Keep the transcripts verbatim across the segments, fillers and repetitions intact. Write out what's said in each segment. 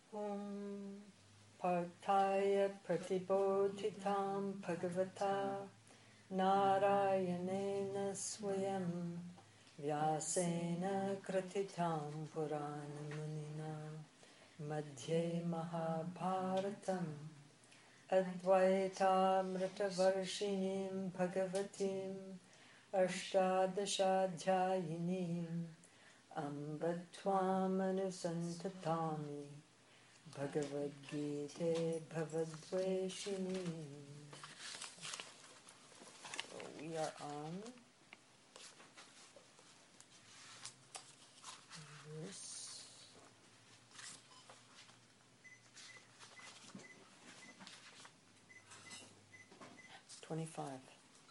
Om Partaya Pratibodhitam Bhagavata Narayanena Swayam Vyasena Kratitam Purana Munina Madhye Mahabharatam Advaitamritavarshinim Bhagavatim Ashtadashadhyayinim Ambattvamanusantatami Bhagavad Gita Bhavadveshini. So we are on verse twenty-five.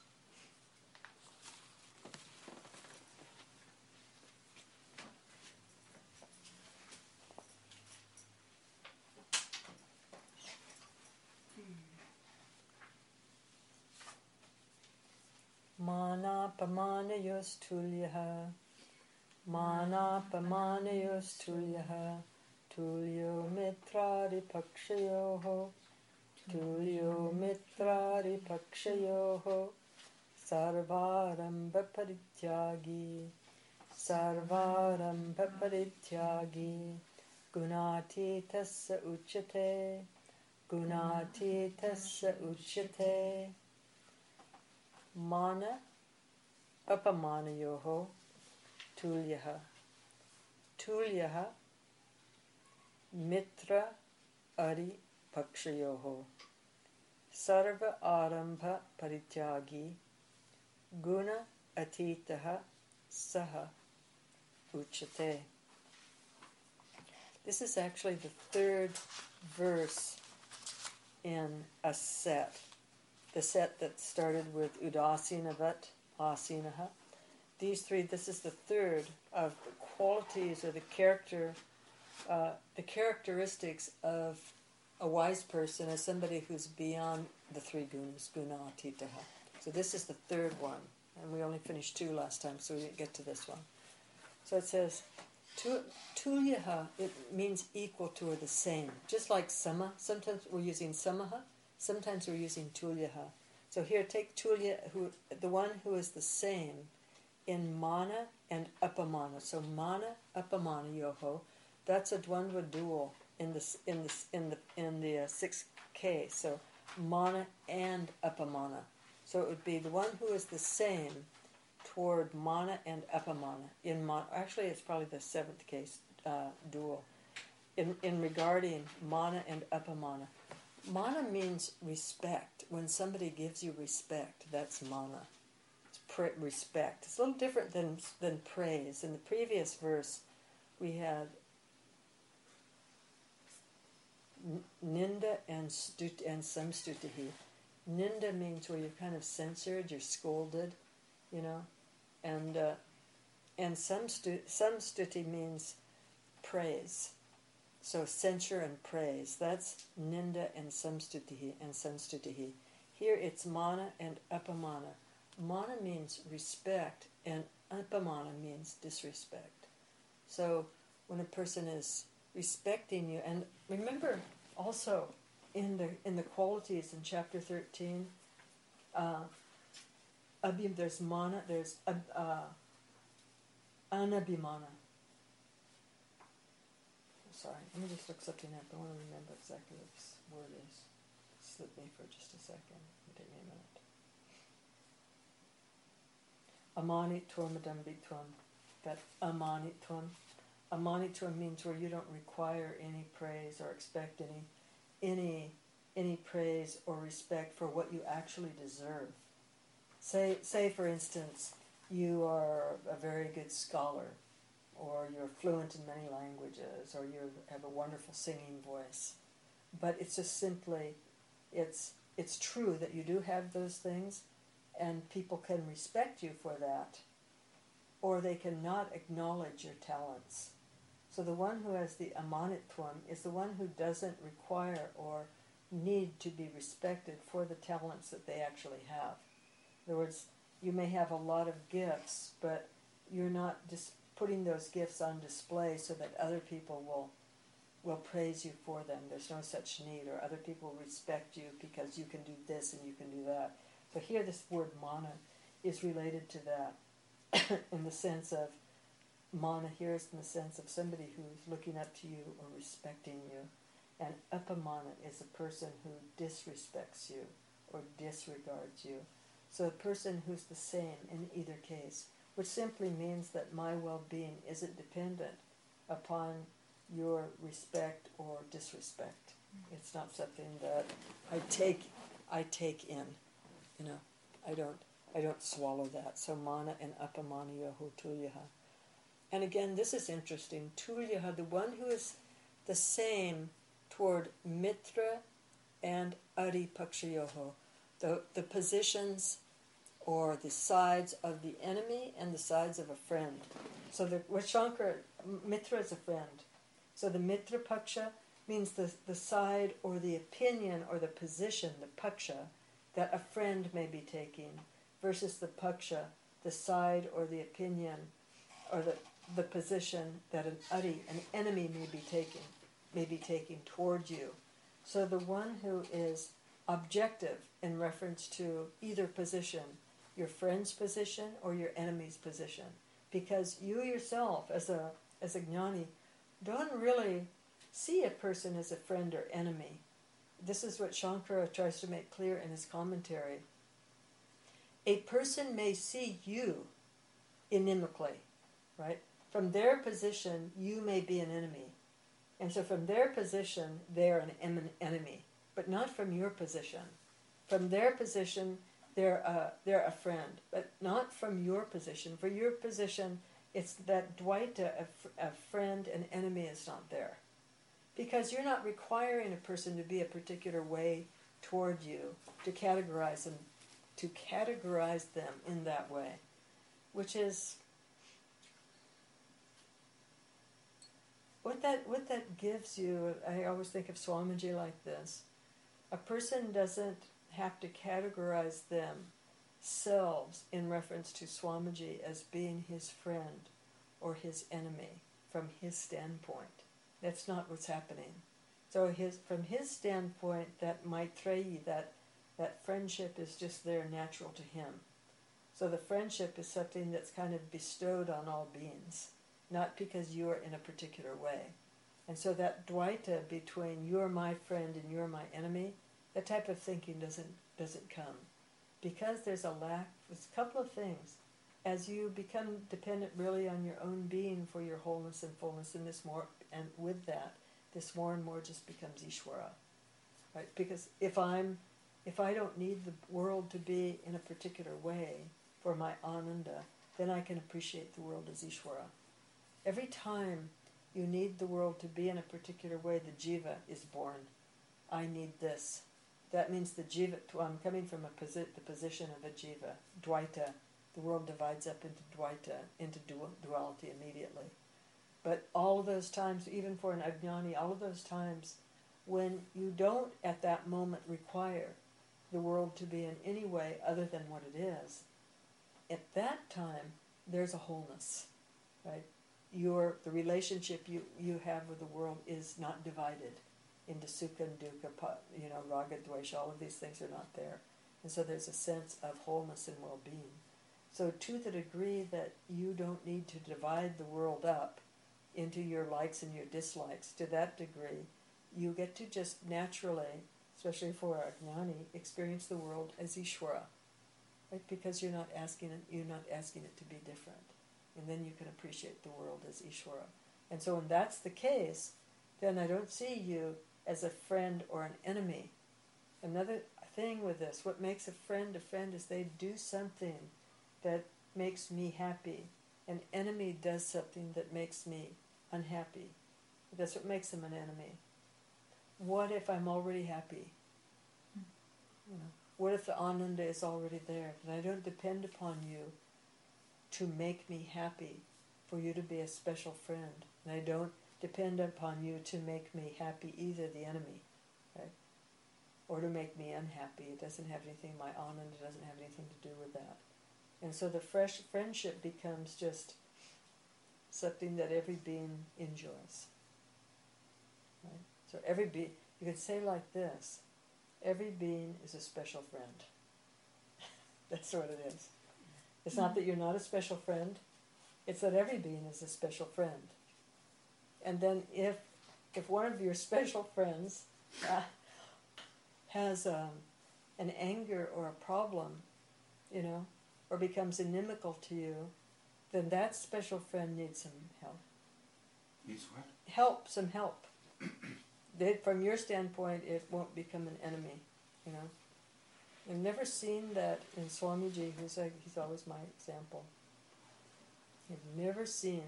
Manapamanayostulyaha Manapamanayostulyaha Tulyo mitraripakshayoho Tulyo mitraripakshayoho Sarvarambha parityagi Sarvarambha parityagi Gunatitasya uchyate Gunatitasya uchyate Mana apamanayoho tulyaha tulyaha mitra ari pakshayoho sarva arambha parityagi guna atitaha saha uchate. This is actually the third verse in a set. The set that started with Udasinavat, Asinaha. These three, this is the third of the qualities or the character, uh, the characteristics of a wise person as somebody who's beyond the three gunas, guna atitaha. So this is the third one, and we only finished two last time, so we didn't get to this one. So it says, tulyaha, it means equal to or the same. Just like sama, sometimes we're using samaha, sometimes we're using tulyaha. So here, take tulya, who, the one who is the same in mana and apamana. So mana, apamana, yoho. That's a dvandva dual in the in the in the in the uh, six K. So mana and apamana. So it would be the one who is the same toward mana and apamana. In mana, actually, it's probably the seventh case uh, dual. In in regarding mana and apamana. Mana means respect. When somebody gives you respect, that's mana. It's pra- respect. It's a little different than than praise. In the previous verse, we had ninda and stut and samstutihi. Ninda means where you're kind of censored, you're scolded, you know, and uh, and samstu- samstuti means praise. So censure and praise, that's ninda and samstutihi and samstutihi. Here it's mana and apamana. Mana means respect and apamana means disrespect. So when a person is respecting you, and remember also in the in the qualities in chapter thirteen, uh, abhim, there's mana, there's uh, uh, anabhimana. Sorry, let me just look something up. I want to remember exactly what this word is. Slip me for just a second. It'll take me a minute. Amanitvam adambitvam. That amanitvam. Amanitvam means where you don't require any praise or expect any any any praise or respect for what you actually deserve. Say say for instance, you are a very good scholar, or you're fluent in many languages, or you have a wonderful singing voice. But it's just simply, it's it's true that you do have those things, and people can respect you for that, or they cannot acknowledge your talents. So the one who has the amanitvam is the one who doesn't require or need to be respected for the talents that they actually have. In other words, you may have a lot of gifts, but you're not just putting those gifts on display so that other people will will praise you for them. There's no such need. Or other people respect you because you can do this and you can do that. So here this word mana is related to that in the sense of, mana here is in the sense of somebody who's looking up to you or respecting you. And upamana is a person who disrespects you or disregards you. So a person who's the same in either case, which simply means that my well-being isn't dependent upon your respect or disrespect. It's not something that I take I take in. You know, I don't I don't swallow that. So mana and apamana yaho tulyaha. And again, this is interesting. Tulyaha, the one who is the same toward mitra and ari pakshayoho, the the positions or the sides of the enemy and the sides of a friend. So the with Shankara, mitra is a friend. So the mitra paksha means the, the side or the opinion or the position, the paksha, that a friend may be taking, versus the paksha, the side or the opinion or the, the position that an ari, an enemy, may be taking, may be taking toward you. So the one who is objective in reference to either position, your friend's position or your enemy's position, because you yourself, as a as a jnani, don't really see a person as a friend or enemy. This is what Shankara tries to make clear in his commentary. A person may see you inimically, right? From their position, you may be an enemy. And so from their position, they're an em- enemy, but not from your position. From their position, they're a, they're a friend, but not from your position. For your position, it's that Dvaita, a, fr- a friend and enemy, is not there. Because you're not requiring a person to be a particular way toward you, to categorize them, to categorize them in that way, which is what that what that gives you. I always think of Swamiji like this: a person doesn't have to categorize themselves in reference to Swamiji as being his friend or his enemy from his standpoint. That's not what's happening. So his from his standpoint, that Maitreyi, that that friendship is just there natural to him. So the friendship is something that's kind of bestowed on all beings, not because you are in a particular way. And so that Dvaita between you're my friend and you're my enemy, that type of thinking doesn't doesn't come. Because there's a lack, there's a couple of things. As you become dependent really on your own being for your wholeness and fullness, and this more, and with that, this more and more just becomes Ishvara, right? Because if I'm, if I don't need the world to be in a particular way for my ananda, then I can appreciate the world as Ishvara. Every time you need the world to be in a particular way, the jiva is born. I need this. That means the jiva, I'm coming from a posi- the position of a jiva, Dvaita. The world divides up into Dvaita, into dual, duality immediately. But all of those times, even for an ajnani, all of those times when you don't at that moment require the world to be in any way other than what it is, at that time there's a wholeness, right? Your the relationship you, you have with the world is not divided into sukha and dukkha, you know, raga, dvesha, all of these things are not there. And so there's a sense of wholeness and well-being. So to the degree that you don't need to divide the world up into your likes and your dislikes, to that degree, you get to just naturally, especially for a jnani, experience the world as Ishvara, right? Because you're not asking it, you're not asking it to be different, and then you can appreciate the world as Ishvara. And so, when that's the case, then I don't see you as a friend or an enemy. Another thing with this, what makes a friend a friend is they do something that makes me happy. An enemy does something that makes me unhappy. That's what makes them an enemy. What if I'm already happy? You know, what if the ananda is already there? And I don't depend upon you to make me happy, for you to be a special friend. And I don't depend upon you to make me happy either, the enemy, right? Or to make me unhappy. It doesn't have anything, my ananda doesn't have anything to do with that. And so the fresh friendship becomes just something that every being enjoys, right? So every being, you could say like this, every being is a special friend. That's what it is. It's not that you're not a special friend, it's that every being is a special friend. And then if if one of your special friends uh, has um, an anger or a problem, you know, or becomes inimical to you, then that special friend needs some help. Needs what? Help, some help. They, from your standpoint, it won't become an enemy, you know. I've never seen that in Swamiji, who's like, he's always my example. I've never seen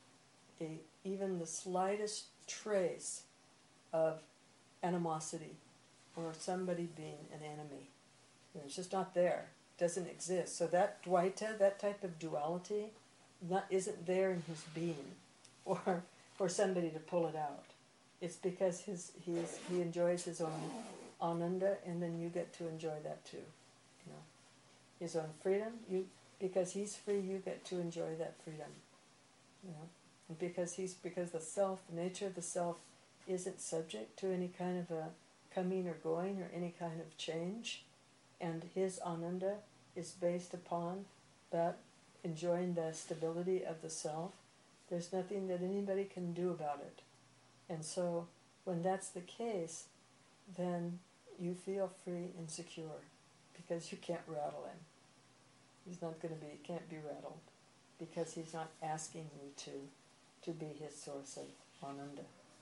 a even the slightest trace of animosity or somebody being an enemy. You know, it's just not there. It doesn't exist. So that Dvaita, that type of duality, not isn't there in his being, or for somebody to pull it out. It's because his he's he enjoys his own ananda, and then you get to enjoy that too. You know, his own freedom. You because he's free, you get to enjoy that freedom. You know, and because he's because the self, the nature of the self, isn't subject to any kind of a coming or going or any kind of change, and his ananda is based upon that enjoying the stability of the self. There's nothing that anybody can do about it. And so when that's the case, then you feel free and secure because you can't rattle him. He's not going to be, can't be rattled because he's not asking you to, to be his source of ananda.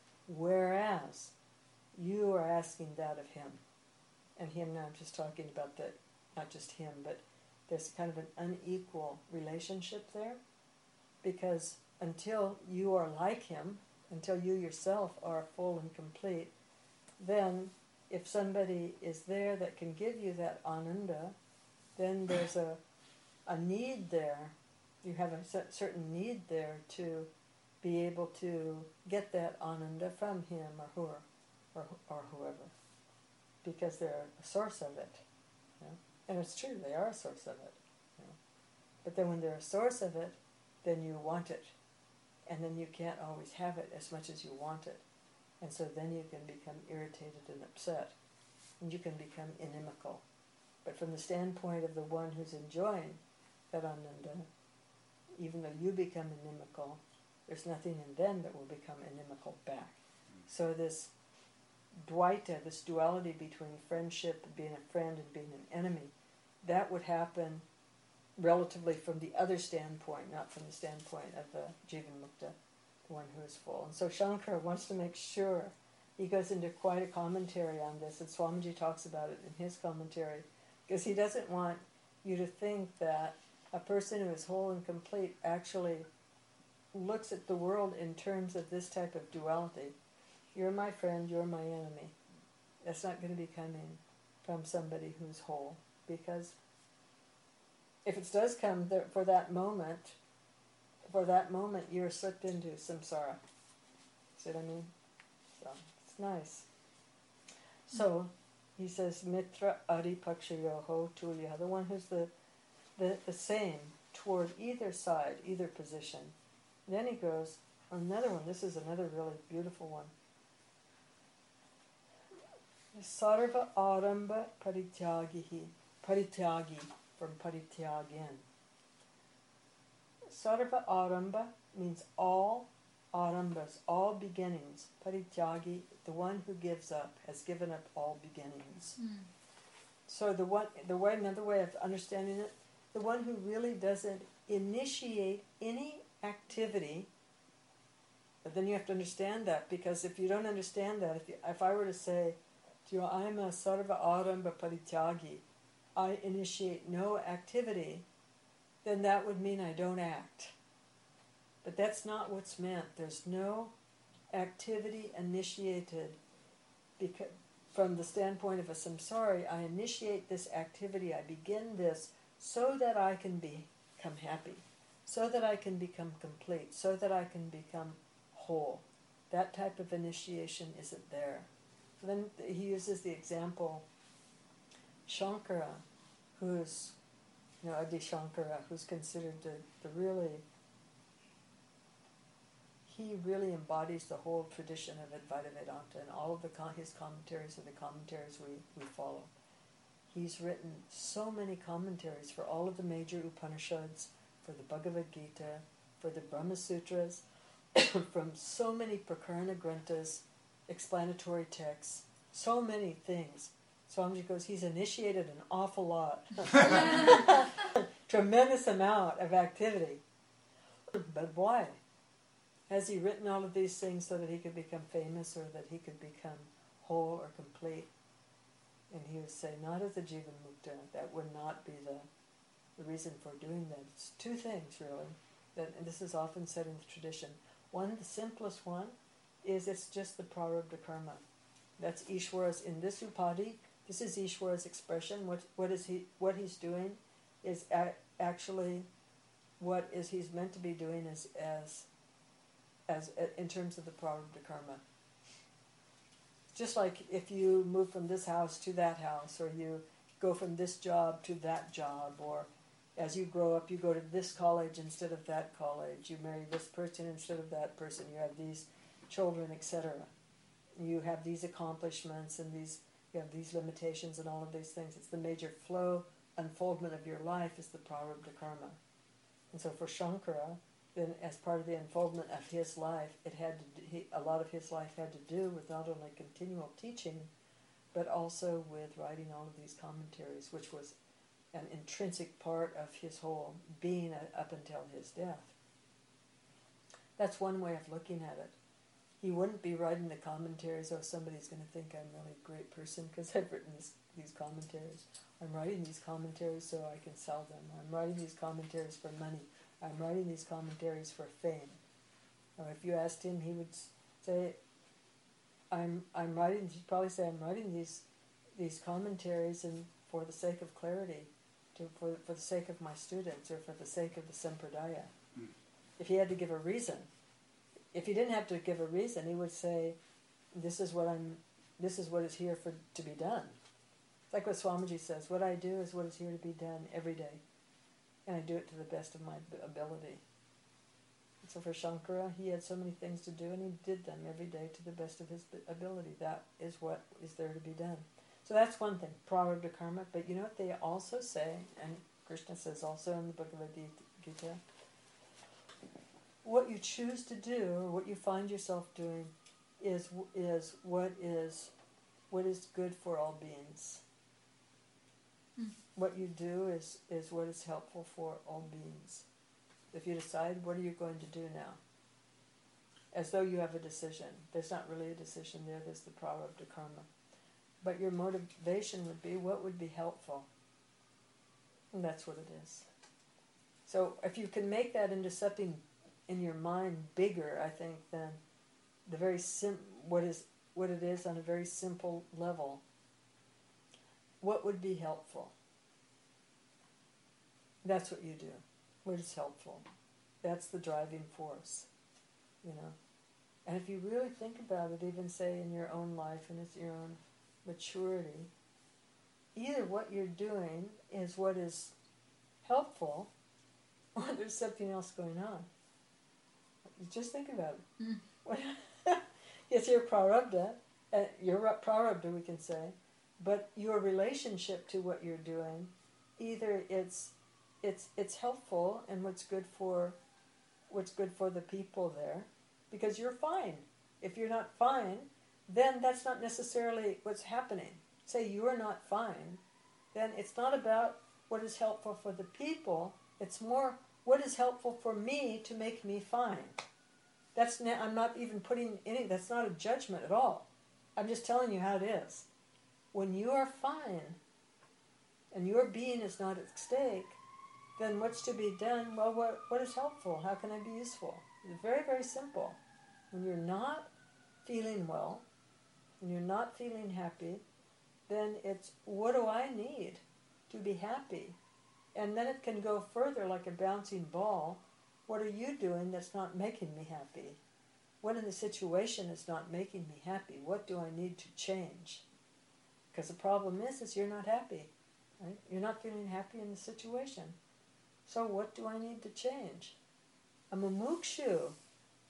Whereas you are asking that of him. And him now, I'm just talking about the, not just him, but there's kind of an unequal relationship there, because until you are like him, until you yourself are full and complete, then if somebody is there that can give you that ananda, then there's a a need there. You have a certain need there to be able to get that ananda from him or her or, or whoever, because they're a source of it. You know? And it's true, they are a source of it. You know? But then when they're a source of it, then you want it. And then you can't always have it as much as you want it. And so then you can become irritated and upset. And you can become inimical. But from the standpoint of the one who's enjoying that ananda, even though you become inimical, there's nothing in them that will become inimical back. So this dvaita, this duality between friendship, being a friend, and being an enemy, that would happen relatively from the other standpoint, not from the standpoint of the Jivan Mukta, the one who is full. And so Shankara wants to make sure, he goes into quite a commentary on this, and Swamiji talks about it in his commentary, because he doesn't want you to think that a person who is whole and complete actually looks at the world in terms of this type of duality. You're my friend, you're my enemy. That's not going to be coming from somebody who's whole, because if it does come there for that moment, for that moment you're slipped into samsara. See what I mean? So it's nice. So he says, Mitra Adi Pakshayoho Tulya, the one who's the, the, the same toward either side, either position. And then he goes, another one, this is another really beautiful one. Sarva Aramba Parityagihi, Parityagi, from Parityagin. Sarva Aramba means all arambas, all beginnings. Parityagi, the one who gives up, has given up all beginnings. Mm. So the one, the way, another way of understanding it, the one who really doesn't initiate any activity. But then you have to understand that, because if you don't understand that, if, you, if I were to say, you know, I'm a sarva aramba parityagi, I initiate no activity, then that would mean I don't act. But that's not what's meant. There's no activity initiated because, from the standpoint of a samsari, I initiate this activity, I begin this so that I can become happy, so that I can become complete, so that I can become whole. That type of initiation isn't there. Then he uses the example, Shankara, who's, you know, Adi Shankara, who's considered the, the really, he really embodies the whole tradition of Advaita Vedanta, and all of the con- his commentaries are the commentaries we, we follow. He's written so many commentaries for all of the major Upanishads, for the Bhagavad Gita, for the Brahma Sutras, from so many Prakarana Granthas, explanatory texts, so many things. Swamiji goes, he's initiated an awful lot. Tremendous amount of activity. But why? Has he written all of these things so that he could become famous or that he could become whole or complete? And he would say, not as a Jivan Mukta. That would not be the, the reason for doing that. It's two things, really. That, and this is often said in the tradition. One, the simplest one, is it's just the prarabdha karma. That's Ishwara's, in this upadi, this is Ishwara's expression. What what is he? What he's doing is a, actually what is he's meant to be doing as as as in terms of the prarabdha karma. Just like if you move from this house to that house, or you go from this job to that job, or as you grow up, you go to this college instead of that college, you marry this person instead of that person, you have these children, et cetera. You have these accomplishments and these, you have these limitations and all of these things. It's the major flow, unfoldment of your life is the prarabdha karma. And so for Shankara, then as part of the unfoldment of his life, it had to do, he, a lot of his life had to do with not only continual teaching, but also with writing all of these commentaries, which was an intrinsic part of his whole being up until his death. That's one way of looking at it. He wouldn't be writing the commentaries, oh, somebody's going to think I'm really a great person because I've written this, these commentaries. I'm writing these commentaries so I can sell them. I'm writing these commentaries for money. I'm writing these commentaries for fame. Or if you asked him, he would say, I'm I'm writing, he'd probably say, I'm writing these these commentaries and for the sake of clarity, to, for, for the sake of my students, or for the sake of the Sampradaya. Mm. If he had to give a reason, if he didn't have to give a reason, he would say, this is what I'm, this is what is here for to be done. It's like what Swamiji says, what I do is what is here to be done every day. And I do it to the best of my ability. And so for Shankara, he had so many things to do, and he did them every day to the best of his ability. That is what is there to be done. So that's one thing, prarabdha karma. But you know what they also say, and Krishna says also in the Bhagavad Gita, what you choose to do, or what you find yourself doing, is is what is what is good for all beings. Mm. What you do is, is what is helpful for all beings. If you decide, what are you going to do now? As though you have a decision. There's not really a decision there, there's the prarabdha karma. But your motivation would be, what would be helpful? And that's what it is. So if you can make that into something in your mind bigger, I think, than the very sim- what is what it is on a very simple level, what would be helpful? That's what you do. What is helpful? That's the driving force, you know. And if you really think about it, even say in your own life and it's your own maturity, either what you're doing is what is helpful, or there's something else going on. Just think about it. Mm. Yes, you're prarabdha, uh, you're prarabdha, we can say, but your relationship to what you're doing, either it's it's it's helpful and what's good for what's good for the people there, because you're fine. If you're not fine, then that's not necessarily what's happening. Say you're not fine, then it's not about what is helpful for the people, it's more what is helpful for me to make me fine. That's ne- I'm not even putting any, that's not a judgment at all. I'm just telling you how it is. When you are fine, and your being is not at stake, then what's to be done? Well, what what is helpful? How can I be useful? It's very, very simple. When you're not feeling well, when you're not feeling happy, then it's, what do I need to be happy? And then it can go further like a bouncing ball. What are you doing that's not making me happy? What in the situation is not making me happy? What do I need to change? Because the problem is, is you're not happy. Right? You're not feeling happy in the situation. So what do I need to change? A mumukshu,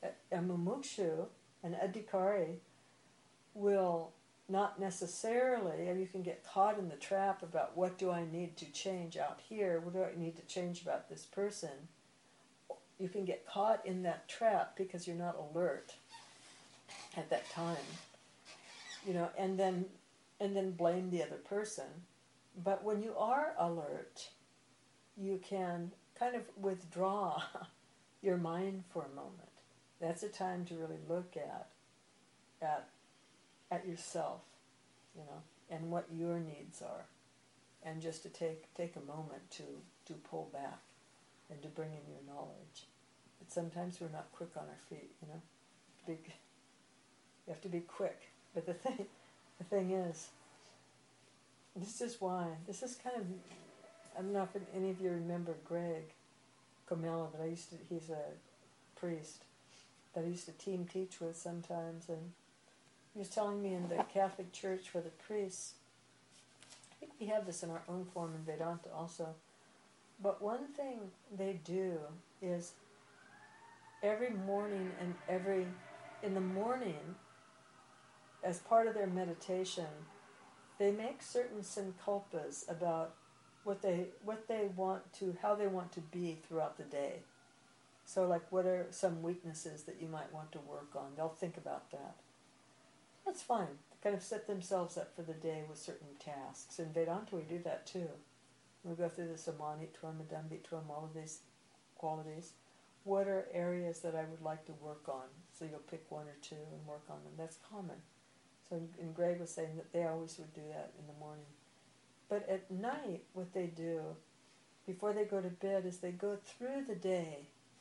a, a mumukshu, an adhikari, will not necessarily, and you can get caught in the trap about what do I need to change out here, what do I need to change about this person. You can get caught in that trap because you're not alert at that time, you know, and then and then blame the other person. But when you are alert, you can kind of withdraw your mind for a moment. That's a time to really look at at at yourself, you know, and what your needs are, and just to take take a moment to to pull back and to bring in your knowledge. But sometimes we're not quick on our feet, you know. Big, you have to be quick. But the thing, the thing is, this is why this is kind of. I don't know if any of you remember Greg Comella, but I used to. He's a priest that I used to team teach with sometimes, and he was telling me in the Catholic Church for the priests. I think we have this in our own form in Vedanta also. But one thing they do is every morning and every, in the morning, as part of their meditation, they make certain sankalpas about what they what they want to, how they want to be throughout the day. So like what are some weaknesses that you might want to work on? They'll think about that. That's fine. They kind of set themselves up for the day with certain tasks. In Vedanta we do that too. We go through the Samanitvam, Adambitvam, all of these qualities. What are areas that I would like to work on? So you'll pick one or two and work on them. That's common. So, and Greg was saying that they always would do that in the morning. But at night, what they do, before they go to bed, is they go through the day,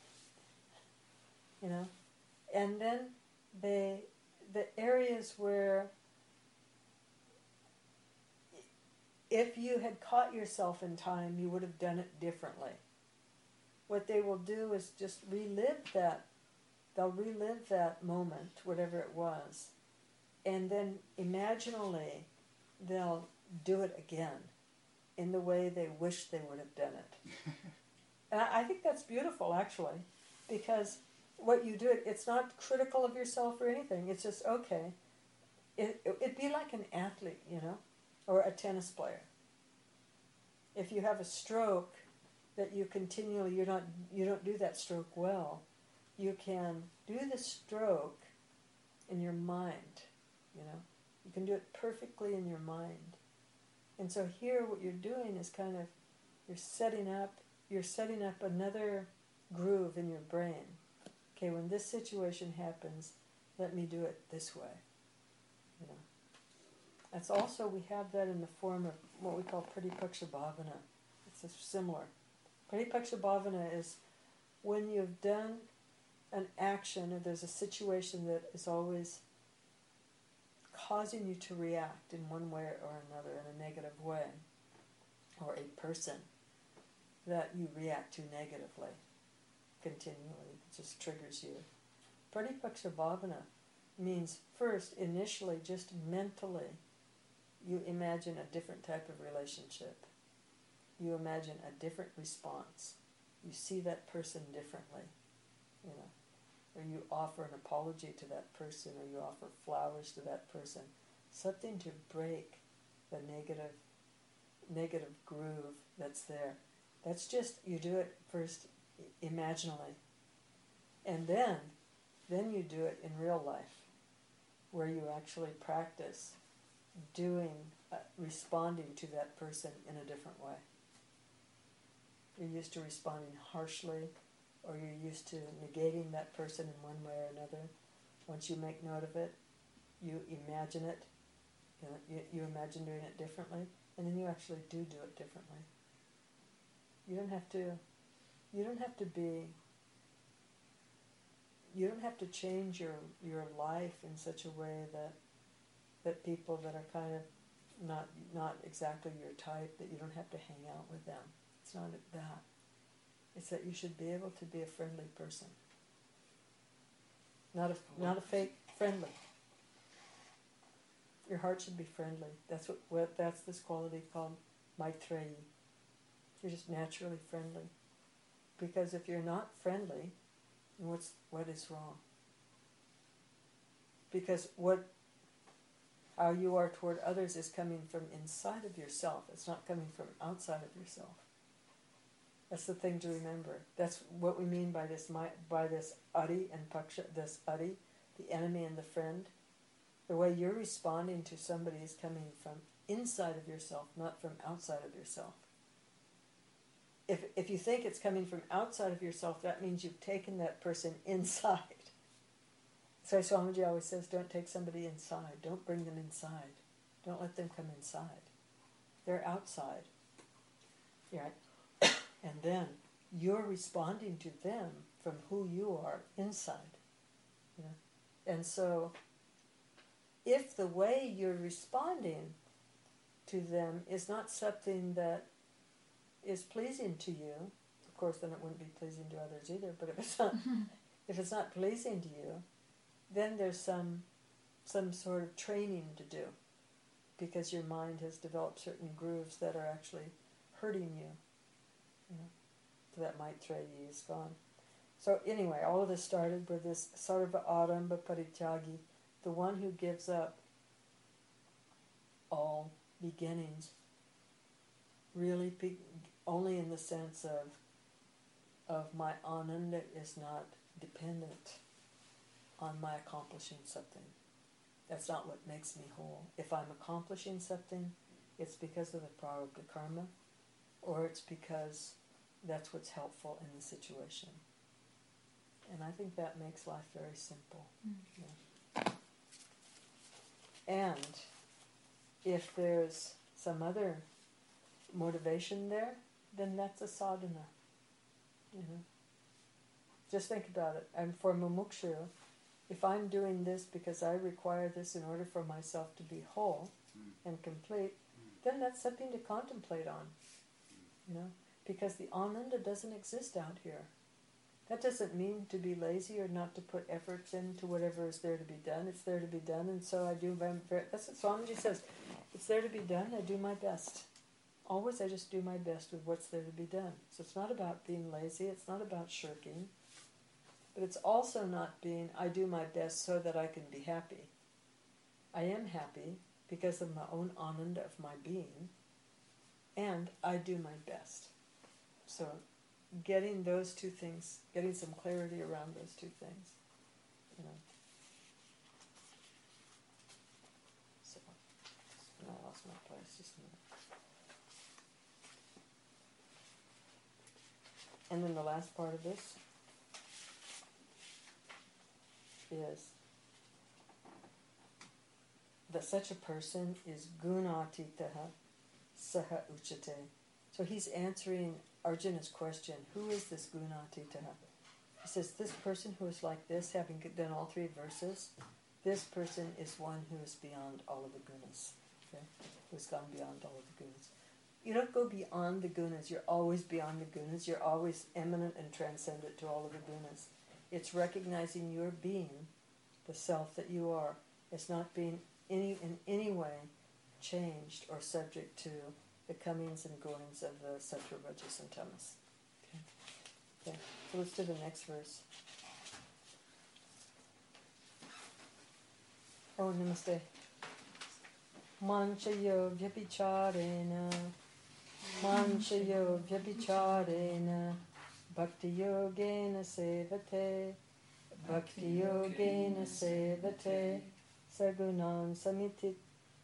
you know, and then they, the areas where, if you had caught yourself in time, you would have done it differently. What they will do is just relive that, they'll relive that moment, whatever it was, and then imaginally they'll do it again in the way they wish they would have done it. And I, I think that's beautiful, actually, because what you do, it, it's not critical of yourself or anything. It's just, okay, it, it, it'd be like an athlete, you know, or a tennis player. If you have a stroke that you continually, you're not, you don't do that stroke well, you can do the stroke in your mind, you know. You can do it perfectly in your mind. And so here what you're doing is kind of, you're setting up, you're setting up another groove in your brain. Okay, when this situation happens, let me do it this way, you know. That's also, we have that in the form of what we call Pratipaksha Bhavana. It's a similar. Pratipaksha Bhavana is when you've done an action or there's a situation that is always causing you to react in one way or another, in a negative way, or a person that you react to negatively continually, it just triggers you. Pratipaksha Bhavana means first, initially, just mentally, you imagine a different type of relationship. You imagine a different response. You see that person differently, you know. Or you offer an apology to that person, or you offer flowers to that person. Something to break the negative, negative groove that's there. That's just, you do it first imaginally. And then, then you do it in real life, where you actually practice doing, uh, responding to that person in a different way. You're used to responding harshly, or you're used to negating that person in one way or another. Once you make note of it, you imagine it, you know, you, you imagine doing it differently, and then you actually do do it differently. You don't have to, you don't have to be, you don't have to change your, your life in such a way that that people that are kind of not not exactly your type, that you don't have to hang out with them. It's not that. It's that you should be able to be a friendly person. Not a, not a fake friendly. Your heart should be friendly. That's what, what that's this quality called Maitreyi. You're just naturally friendly. Because if you're not friendly, what's what is wrong? Because what how you are toward others is coming from inside of yourself. It's not coming from outside of yourself. That's the thing to remember. That's what we mean by this by this Ari and Paksha, this Ari, the enemy and the friend. The way you're responding to somebody is coming from inside of yourself, not from outside of yourself. If if you think it's coming from outside of yourself, that means you've taken that person inside. So Swamiji always says, don't take somebody inside. Don't bring them inside. Don't let them come inside. They're outside. Right? And then you're responding to them from who you are inside. You know? And so if the way you're responding to them is not something that is pleasing to you, of course then it wouldn't be pleasing to others either, but if it's not, if it's not pleasing to you, then there's some some sort of training to do, because your mind has developed certain grooves that are actually hurting you. You know, so that Maitreyi is gone. So anyway, all of this started with this Sarva Arambha Parityagi, the one who gives up all beginnings, really be, only in the sense of of my ananda is not dependent on my accomplishing something. That's not what makes me whole. If I'm accomplishing something, it's because of the prarabdha karma, or it's because that's what's helpful in the situation. And I think that makes life very simple. Mm. Yeah. And if there's some other motivation there, then that's a sadhana. You know? Just think about it. And for mumukshu, if I'm doing this because I require this in order for myself to be whole mm. and complete, mm. then that's something to contemplate on. You know, because the ananda doesn't exist out here. That doesn't mean to be lazy or not to put efforts into whatever is there to be done. It's there to be done, and so I do my very, that's what Swamiji says. It's there to be done, I do my best. Always I just do my best with what's there to be done. So it's not about being lazy, it's not about shirking, but it's also not being, I do my best so that I can be happy. I am happy because of my own ananda of my being, and I do my best. So getting those two things, getting some clarity around those two things, you know. So, I lost my place just a minute. And then the last part of this is that such a person is gunatitaha saha uchate. So he's answering Arjuna's question, who is this gunatitaha? He says, this person who is like this, having done all three verses, this person is one who is beyond all of the gunas. Okay? Who's gone beyond all of the gunas. You don't go beyond the gunas, you're always beyond the gunas, you're always eminent and transcendent to all of the gunas. It's recognizing your being, the self that you are. It's not being any in any way changed or subject to the comings and goings of the sattva, rajas, and tamas. Okay. Okay. So let's do the next verse. Oh, namaste. Manchayo vyabhicharena Manchayo vyabhicharena Bhakti yogena sevate Bhakti yogena sevate Sagunan samitit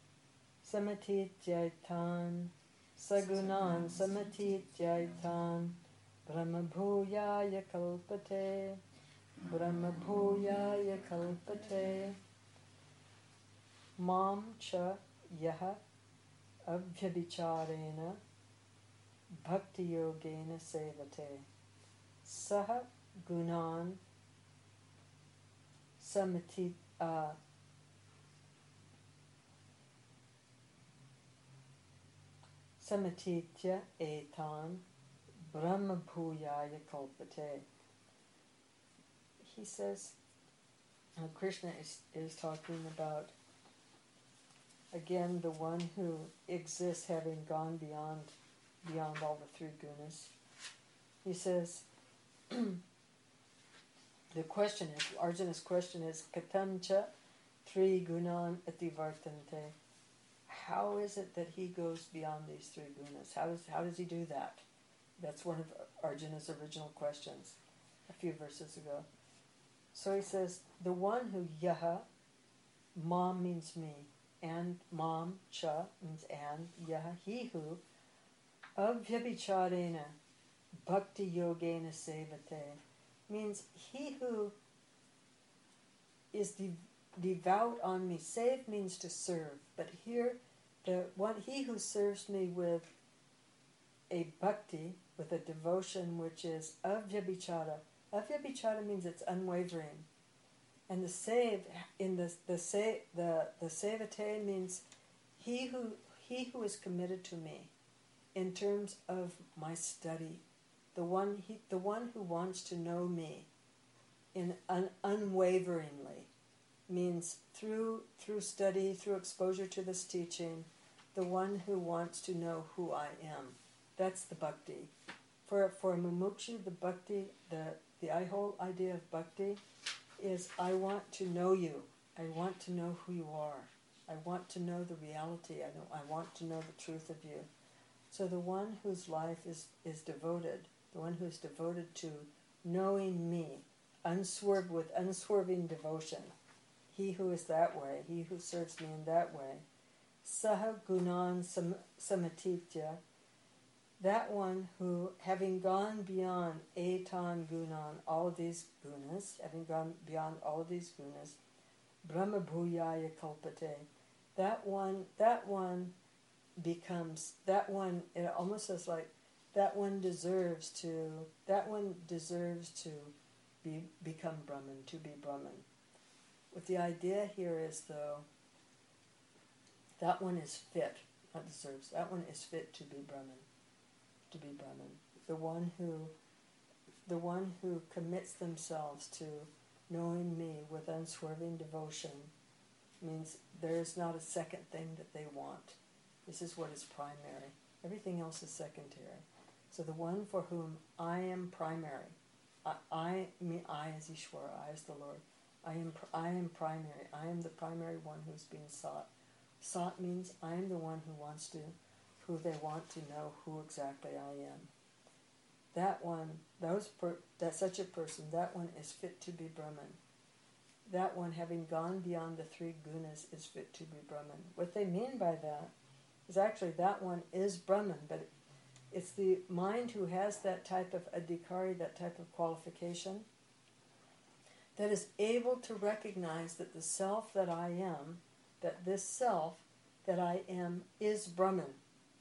Samatityaitan Sagunan samatityaitan Brahma bhuyaya kalpate Brahma bhuyaya kalpate Mam cha yaha abhyabhicharena bhakti yogena sevate saha gunan samati uh, samatitya etan brahma bhuyaya kalpate. He says, uh, Krishna is, is talking about again, the one who exists having gone beyond beyond all the three gunas. He says, the question is, Arjuna's question is, Katamcha Tri gunan ativartante. How is it that he goes beyond these three gunas? How does, how does he do that? That's one of Arjuna's original questions a few verses ago. So he says, the one who yaha, mom means me, and mom, cha means and, yaha, he who, avyabhicharena, bhakti yogena sevate, means he who is de- devout on me. Save means to serve, but here, the one he who serves me with a bhakti, with a devotion which is avyabhichara. Avyabhichara means it's unwavering. And the save in the the sa- the the sevate means he who he who is committed to me in terms of my study, the one he the one who wants to know me in un, unwaveringly, means through through study, through exposure to this teaching, the one who wants to know who I am. That's the bhakti. For for mumukshu, the bhakti, the the whole idea of bhakti is I want to know you. I want to know who you are. I want to know the reality. I know, I want to know the truth of you. So the one whose life is, is devoted, the one who is devoted to knowing me, unswerved with unswerving devotion, he who is that way, he who serves me in that way, saha gunan sam, samatitya, that one who, having gone beyond etan gunan, all of these gunas, having gone beyond all of these gunas, brahma bhuyaya kalpate, that one, that one becomes, that one, it almost says like, that one deserves to, that one deserves to be become Brahman, to be Brahman. What the idea here is, though, that one is fit, not deserves, that one is fit to be Brahman. To be Brahman, the one who, the one who commits themselves to knowing me with unswerving devotion, means there is not a second thing that they want. This is what is primary. Everything else is secondary. So the one for whom I am primary, I, I, me, I is Ishvara, I is the Lord. I am, I am primary. I am the primary one who's being sought. Sought means I am the one who wants to. Who they want to know who exactly I am. That one, those per, that such a person, that one is fit to be Brahman. That one, having gone beyond the three gunas, is fit to be Brahman. What they mean by that is actually that one is Brahman, but it's the mind who has that type of adhikari, that type of qualification, that is able to recognize that the self that I am, that this self that I am is Brahman.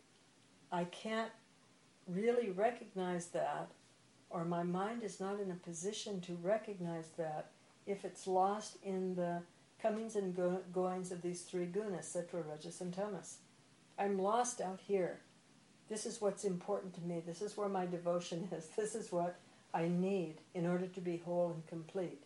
I can't really recognize that, or my mind is not in a position to recognize that if it's lost in the comings and go- goings of these three gunas, sattva, rajas, and tamas. I'm lost out here. This is what's important to me. This is where my devotion is. This is what I need in order to be whole and complete.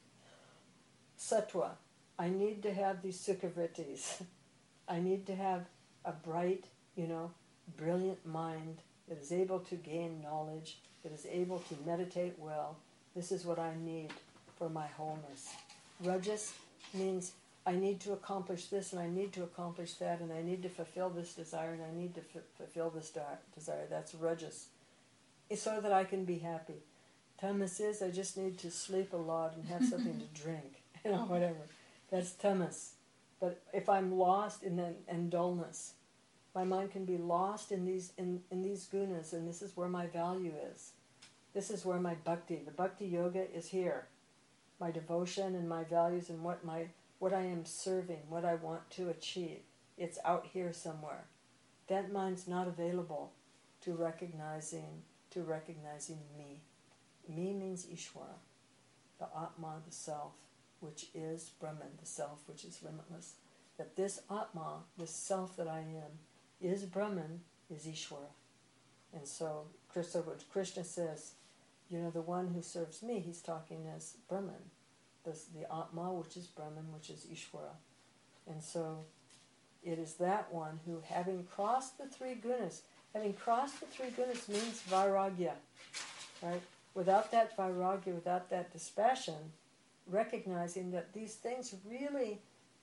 Sattva, I need to have these sukhavrittis. I need to have a bright, you know, brilliant mind that is able to gain knowledge, that is able to meditate well. This is what I need for my wholeness. Rajas means I need to accomplish this and I need to accomplish that and I need to fulfill this desire and I need to f- fulfill this di- desire. That's Rajas. It's so that I can be happy. Tamas is I just need to sleep a lot and have something to drink, you know, whatever. That's tamas. But if I'm lost in the in dullness, my mind can be lost in these in, in these gunas, and this is where my value is. This is where my bhakti, the bhakti yoga is here. My devotion and my values and what my what I am serving, what I want to achieve. It's out here somewhere. That mind's not available to recognizing to recognizing me. Me means Ishvara, the Atma, the self, which is Brahman, the self which is limitless. That this Atma, this self that I am, is Brahman, is Ishvara. And so Krishna, Krishna says, you know, the one who serves me, he's talking as Brahman. This, the Atma, which is Brahman, which is Ishvara. And so it is that one who, having crossed the three gunas, having crossed the three gunas means vairagya, right? Without that vairagya, without that dispassion, recognizing that these things really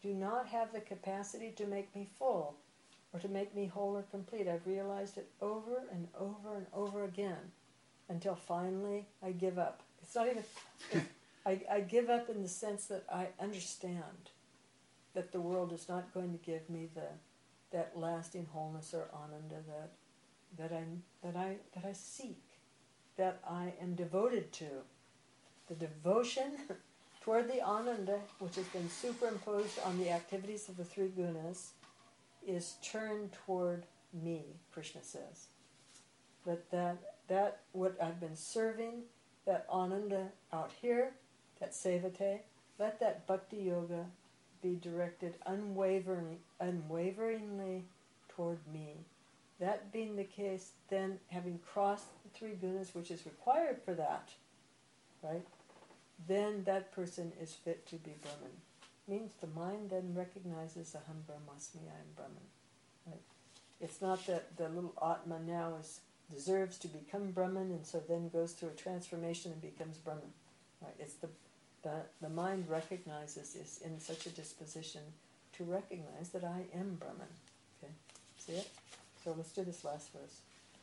do not have the capacity to make me full or to make me whole or complete. I've realized it over and over and over again until finally I give up. It's not even, it's, I, I give up in the sense that I understand that the world is not going to give me the that lasting wholeness or ananda that that I that I that I seek, that I am devoted to. The devotion toward the ananda, which has been superimposed on the activities of the three gunas, is turned toward me, Krishna says. That that that what I've been serving, that ananda out here, that sevate, let that bhakti yoga be directed unwavering, unwaveringly toward me. That being the case, then having crossed the three gunas, which is required for that, right? Then that person is fit to be Brahman. Means the mind then recognizes Aham Brahmasmi, I am Brahman. Right? It's not that the little Atma now is deserves to become Brahman and so then goes through a transformation and becomes Brahman. Right? It's the The, the mind recognizes, is in such a disposition to recognize that I am Brahman. Okay? See it? So let's do this last verse.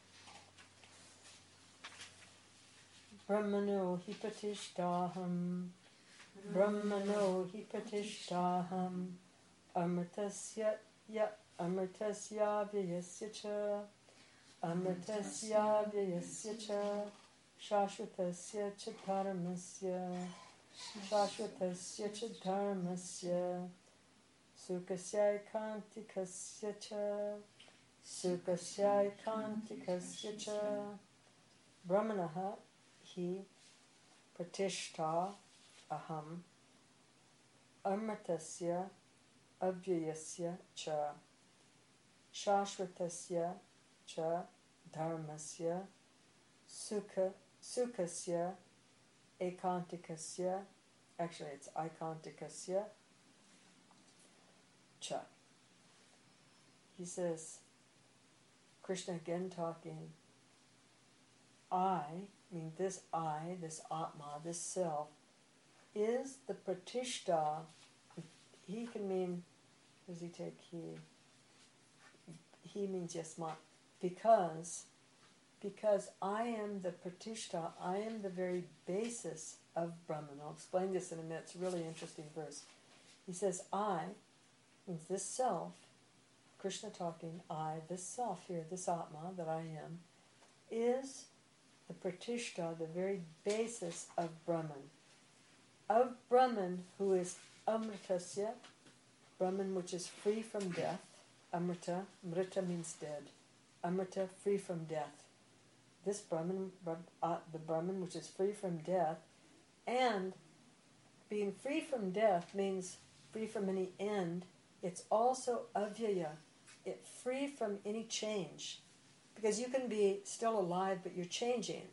Brahmano hi pratishtaham, Brahmano hi pratishtaham, amritasya ya amritasya vyayasya cha, amritasya vyayasya cha, shashvatasya cha paramasya, shashvatasya cha dharmasya, sukasya kantikasya cha, sukasya kantikasya cha, brahmanaha hi pratishta aham, amritasya avyayasya cha, shashvatasya cha dharmasya, sukha sukasya ekantikasya, actually it's ikantikasya cha. He says, Krishna again talking, I, I mean this I, this Atma, this self, is the pratishta. He can mean, what does he take? He, he means yasmat, because Because I am the pratishta, I am the very basis of Brahman. I'll explain this in a minute. It's a really interesting verse. He says, I, means this self, Krishna talking, I, this self here, this Atma that I am, is the pratishta, the very basis of Brahman. Of Brahman, who is amritasya, Brahman which is free from death, amrita, mrita means dead, amrita, free from death. This Brahman, uh, the Brahman which is free from death, and being free from death means free from any end. It's also avyaya, it free from any change, because you can be still alive but you're changing.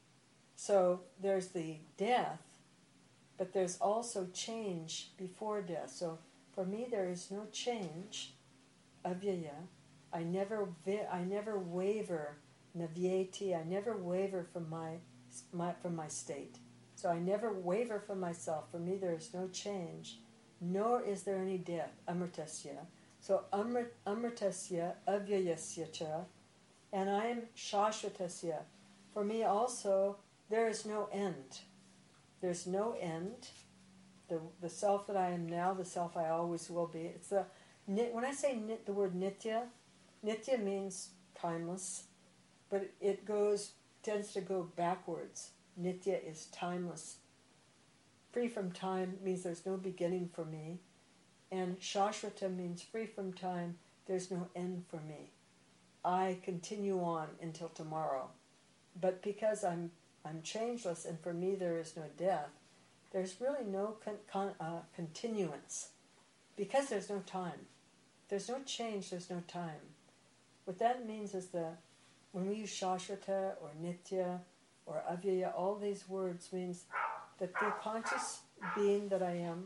So there's the death, but there's also change before death. So for me there is no change, avyaya. I never, I never waver. Navyeti, I never waver from my, my from my state. So I never waver from myself. For me there is no change, nor is there any death. Amritasya. So amrit, amritasya avyayasya cha, and I am shashvatasya. For me also there is no end. There's no end. The the self that I am now, the self I always will be. It's the when I say nit, the word nitya, nitya means timeless. But it goes tends to go backwards. Nitya is timeless. Free from time means there's no beginning for me. And shashvata means free from time, there's no end for me. I continue on until tomorrow. But because I'm I'm changeless and for me there is no death, there's really no con- con- uh, continuance. Because there's no time. There's no change, there's no time. What that means is that when we use shashvata or nitya or avyaya, all these words means that the conscious being that I am.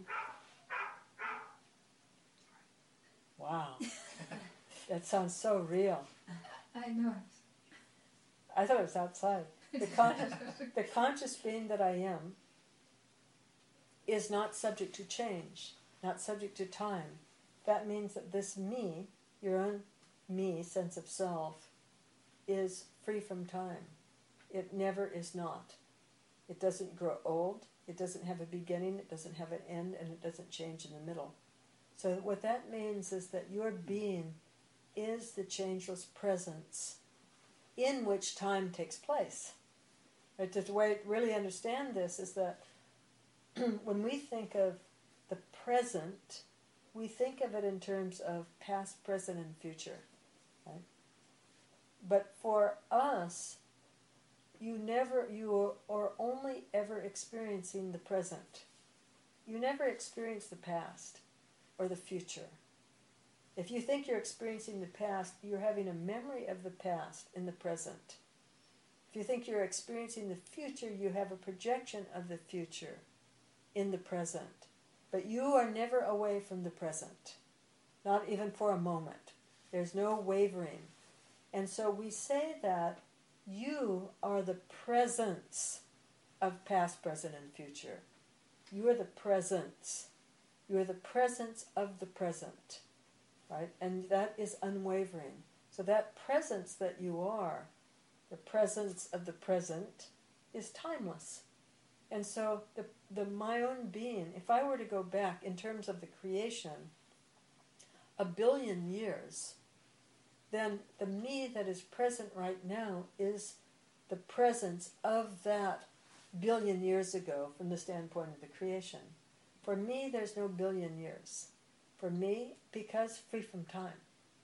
Wow, that sounds so real. I know. I thought it was outside. The conscious, the conscious being that I am is not subject to change. not subject to time. That means that this me, your own me, sense of self, is free from time. It never is not. It doesn't grow old, it doesn't have a beginning, it doesn't have an end, and it doesn't change in the middle. So what that means is that your being is the changeless presence in which time takes place. Right? The way to really understand this is that when we think of the present, we think of it in terms of past, present, and future. Right? But for us, you never, you are only ever experiencing the present. You never experience the past or the future. If you think you're experiencing the past, you're having a memory of the past in the present. If you think you're experiencing the future, you have a projection of the future in the present. But you are never away from the present, not even for a moment. There's no wavering. And so we say that you are the presence of past, present, and future. You are the presence. You are the presence of the present. Right? And that is unwavering. So that presence that you are, the presence of the present, is timeless. And so the, the my own being, if I were to go back in terms of the creation, a billion years, then the me that is present right now is the presence of that billion years ago from the standpoint of the creation. For me, there's no billion years. For me, because free from time.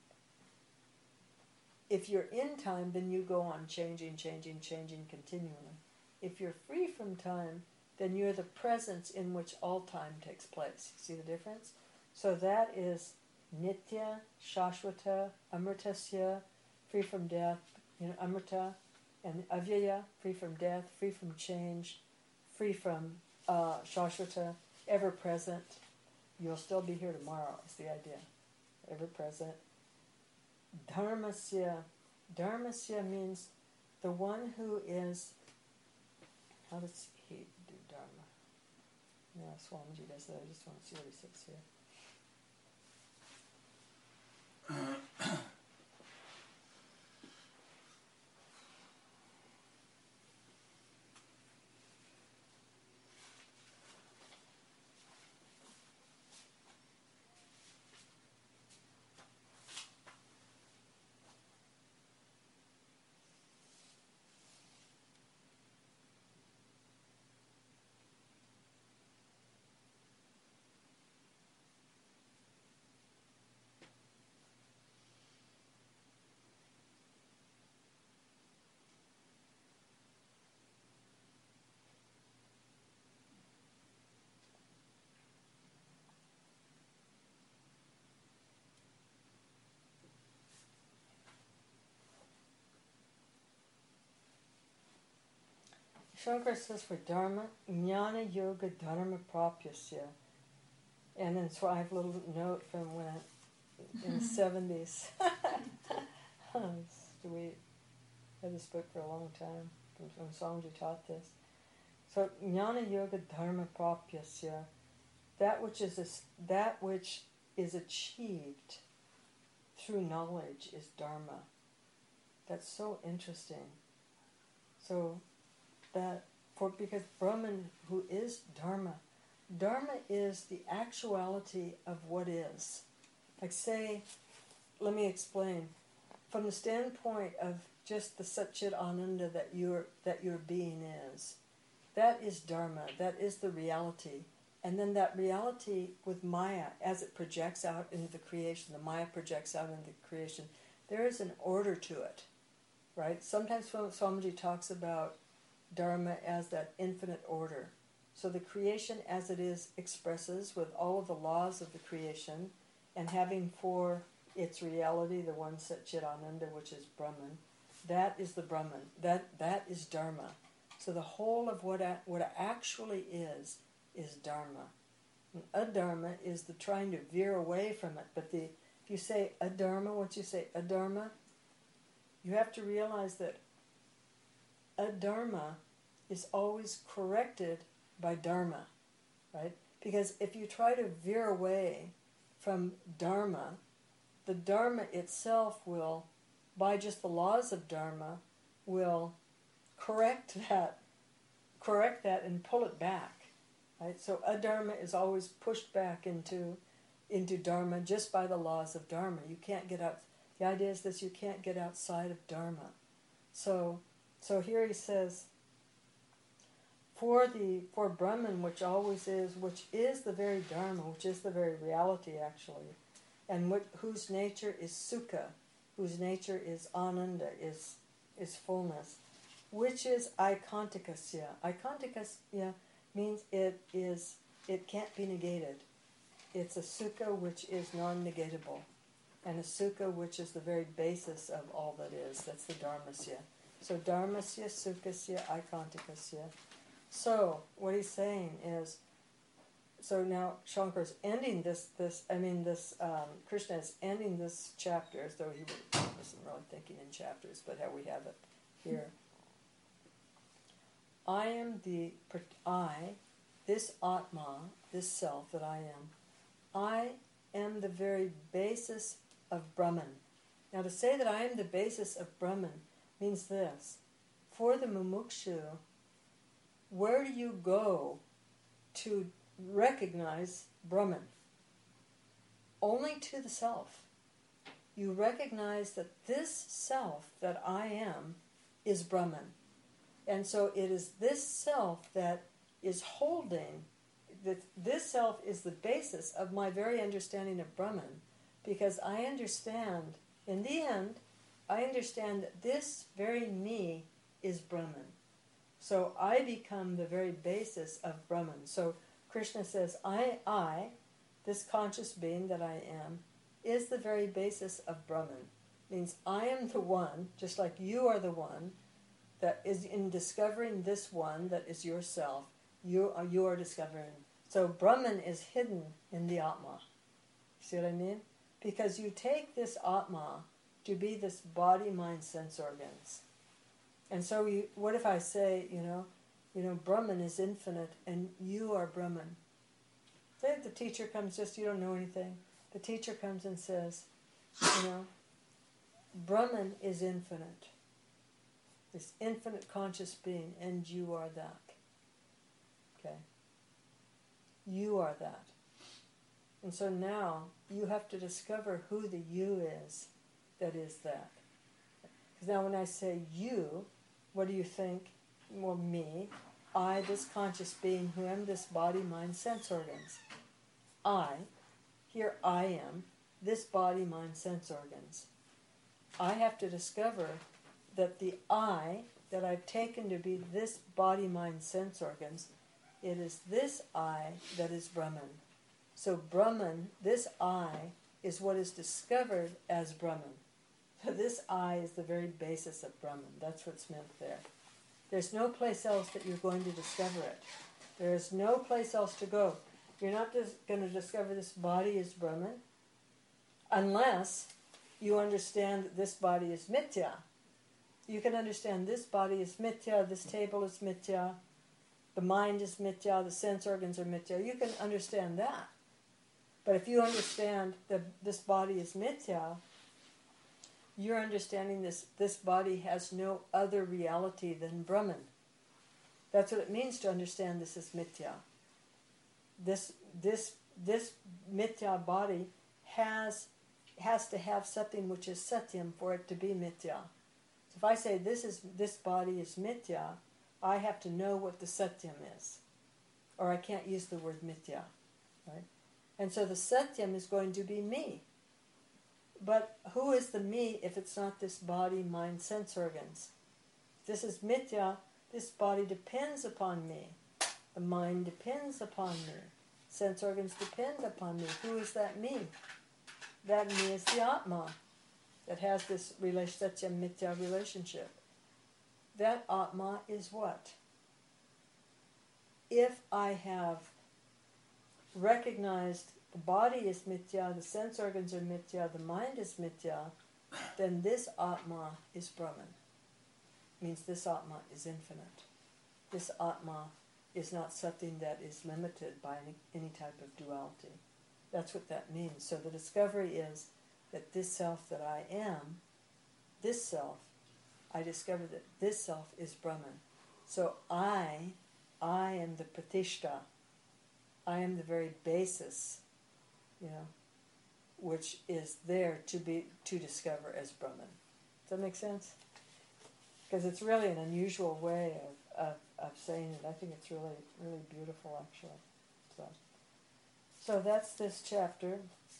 If you're in time, then you go on changing, changing, changing continually. If you're free from time, then you're the presence in which all time takes place. See the difference? So that is Nitya, Shashwata, Amritasya, free from death, you know, Amrita, and Avyaya, free from death, free from change, free from uh, Shashwata, ever present. You'll still be here tomorrow, is the idea. Ever present. Dharmasya. Dharmasya means the one who is, how does he do Dharma? Yeah, Swamiji does that. I just want to see what he says here. Shankara says for Dharma, Jnana Yoga Dharma Prapyasya. And then so I have a little note from when I, in the seventies. Sweet. I had this book for a long time. From, from Swamiji taught this. So Jnana Yoga Dharma Prapyasya, that which is a, that which is achieved through knowledge is Dharma. That's so interesting. So that for because Brahman, who is Dharma, Dharma is the actuality of what is. Like say, let me explain. From the standpoint of just the Satchit Ananda that your that your being is, that is Dharma. That is the reality. And then that reality with Maya, as it projects out into the creation, the Maya projects out into the creation, there is an order to it, right? Sometimes Swamiji talks about Dharma as that infinite order. So the creation as it is expresses with all of the laws of the creation and having for its reality the one Satchidananda, which is Brahman. That is the Brahman. That that is Dharma. So the whole of what a, what it actually is is Dharma. And adharma is the trying to veer away from it. But the if you say adharma, once you say adharma, you have to realize that adharma is always corrected by dharma, right? Because if you try to veer away from Dharma, the Dharma itself will, by just the laws of Dharma, will correct that, correct that and pull it back. Right? So adharma is always pushed back into, into Dharma just by the laws of Dharma. You can't get out. The idea is this: you can't get outside of Dharma. So, so here he says, for the for Brahman, which always is, which is the very Dharma, which is the very reality, actually, and what, whose nature is sukha, whose nature is ananda, is is fullness, which is aikantikasya. Aikantikasya means it is it can't be negated. It's a sukha which is non-negatable, and a sukha which is the very basis of all that is. That's the dharmasya. So dharmasya, sukhasya, aikantikasya. So what he's saying is, so now Shankar is ending this, this I mean this, um, Krishna is ending this chapter, as though he wasn't really thinking in chapters, but how we have it here. I am the, I, this Atma, this self that I am, I am the very basis of Brahman. Now to say that I am the basis of Brahman means this: for the mumukshu, where do you go to recognize Brahman? Only to the self. You recognize that this self that I am is Brahman. And so it is this self that is holding, that this self is the basis of my very understanding of Brahman, because I understand, in the end, I understand that this very me is Brahman. So I become the very basis of Brahman. So Krishna says, I, I, this conscious being that I am, is the very basis of Brahman. Means I am the one, just like you are the one, that is in discovering this one that is yourself. You are, you are discovering. So Brahman is hidden in the Atma. See what I mean? Because you take this Atma to be this body, mind, sense organs. And so you, what if I say, you know, you know, Brahman is infinite and you are Brahman. Say the teacher comes, just you don't know anything. The teacher comes and says, you know, Brahman is infinite. This infinite conscious being, and you are that. Okay? You are that. And so now you have to discover who the you is that is that. Because now when I say you, what do you think? Well, me, I, this conscious being who am this body, mind, sense organs. I, here I am, this body, mind, sense organs. I have to discover that the I that I've taken to be this body, mind, sense organs, it is this I that is Brahman. So Brahman, this I, is what is discovered as Brahman. So this I is the very basis of Brahman. That's what's meant there. There's no place else that you're going to discover it. There is no place else to go. You're not just going to discover this body is Brahman unless you understand that this body is mithya. You can understand this body is mithya, this table is mithya, the mind is mithya, the sense organs are mithya. You can understand that. But if you understand that this body is mithya, you're understanding this, this body has no other reality than Brahman. That's what it means to understand this is mithya. This this this mithya body has has to have something which is satyam for it to be mithya. So if I say this is this body is mithya, I have to know what the satyam is, or I can't use the word mithya, right? And so the satyam is going to be me. But who is the me if it's not this body, mind, sense organs? This is mithya. This body depends upon me. The mind depends upon me. Sense organs depend upon me. Who is that me? That me is the Atma that has this satyam mithya relationship. That Atma is what? If I have recognized the body is mithya, the sense organs are mithya, the mind is mithya, then this Atma is Brahman. Means this Atma is infinite. This Atma is not something that is limited by any, any type of duality. That's what that means. So the discovery is that this self that I am, this self, I discovered that this self is Brahman. So I, I am the pratishta. I am the very basis, you know, which is there to be to discover as Brahman. Does that make sense? Because it's really an unusual way of, of, of saying it. I think it's really, really beautiful, actually. So, so that's this chapter.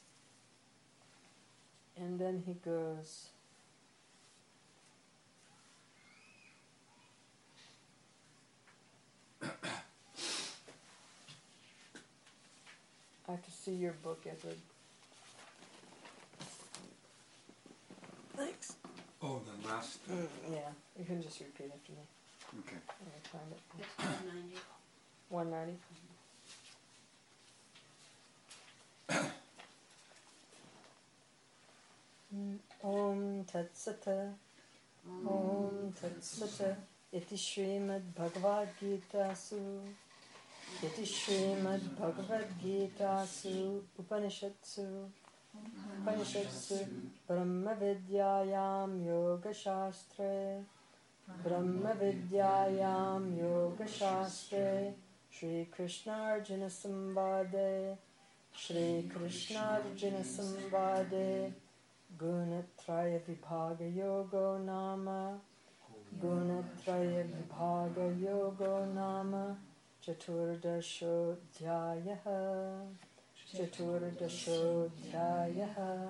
And then he goes, I have to see your book, Edward. Thanks. Oh, the last. Uh, Mm, yeah, you can just repeat after me. okay. I'm going to find it. It's one ninety. one ninety. Om Tat Sata. Om Tat Sata. Iti Srimad Bhagavad Gita Su. Iti Srimad Bhagavad Gita Su. Upanishadsu. Upanishadsu. Brahma Vidyayam Yoga Shastre. Brahma Vidyayam Yoga Shastre. Shri Krishna Arjuna Sambhade. Shri Krishna Arjuna Sambhade. Gunatraya Vibhaga Yogo Nama. Gunatraya Vibhaga Yogo Nama. Chaturdasho Dhyayaha. Chaturdasho Dhyayaha.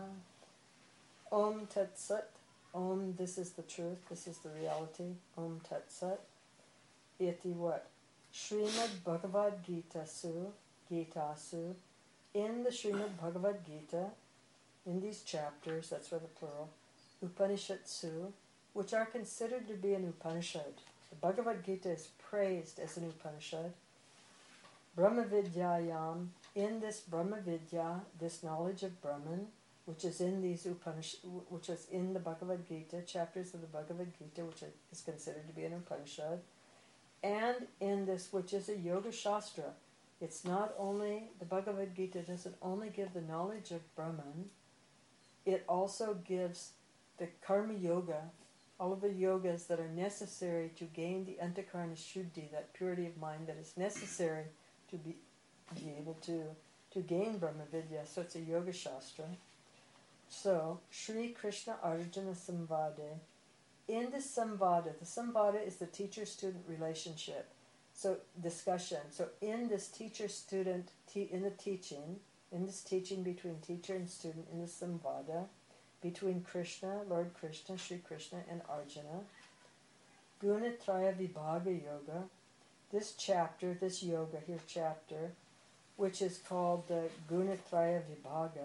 Om Tat Sat. Om, this is the truth, this is the reality. Om Tat Sat. Iti what? Srimad Bhagavad Gita Su. Gita Su. In the Srimad Bhagavad Gita, in these chapters, that's where the plural, Upanishadsu, which are considered to be an Upanishad. The Bhagavad Gita is praised as an Upanishad. Brahma Vidyayam, in this Brahma Vidya, this knowledge of Brahman, which is in these Upanishad, which is in the Bhagavad Gita, chapters of the Bhagavad Gita, which is considered to be an Upanishad, and in this, which is a Yoga Shastra. It's not only, the Bhagavad Gita doesn't only give the knowledge of Brahman, it also gives the Karma Yoga, all of the yogas that are necessary to gain the Antakarna Shuddhi, that purity of mind that is necessary to be, be able to, to gain Brahma Vidya. So it's a Yoga Shastra. So, Shri Krishna Arjuna Samvade. In this Samvada, the Samvada is the teacher-student relationship. So, discussion. So, in this teacher-student, te- in the teaching, in this teaching between teacher and student, in this Samvada, between Krishna, Lord Krishna, Shri Krishna, and Arjuna, Gunatraya Vibhaga Yoga, this chapter, this yoga here chapter, which is called the Gunatraya Vibhaga.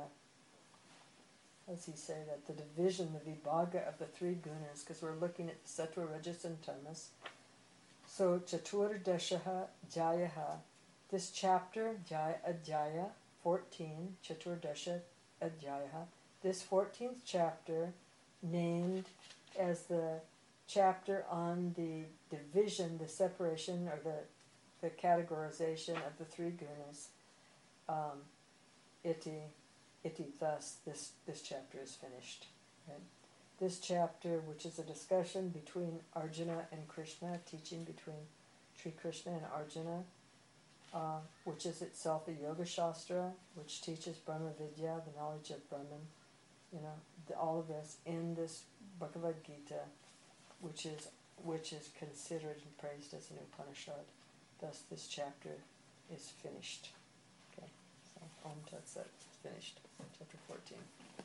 How does he say that? The division, the Vibhaga of the three gunas, because we're looking at the Sattva, Rajas, and Tamas. So, Chaturdashaha Jayaha, this chapter, Jaya, Adhyaya, fourteen, Chaturdasha Adhyayaha, this fourteenth chapter, named as the chapter on the division, the separation, or the, the categorization of the three gunas, um, iti, iti, thus, this, this chapter is finished. Right? This chapter, which is a discussion between Arjuna and Krishna, teaching between Sri Krishna and Arjuna, uh, which is itself a Yoga Shastra, which teaches Brahma Vidya, the knowledge of Brahman, you know, the, all of this in this Bhagavad Gita, which is which is considered and praised as an Upanishad. Thus, this chapter is finished. Okay, so Om Tat Sat, finished. Chapter fourteen.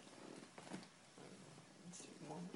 Let's take a moment.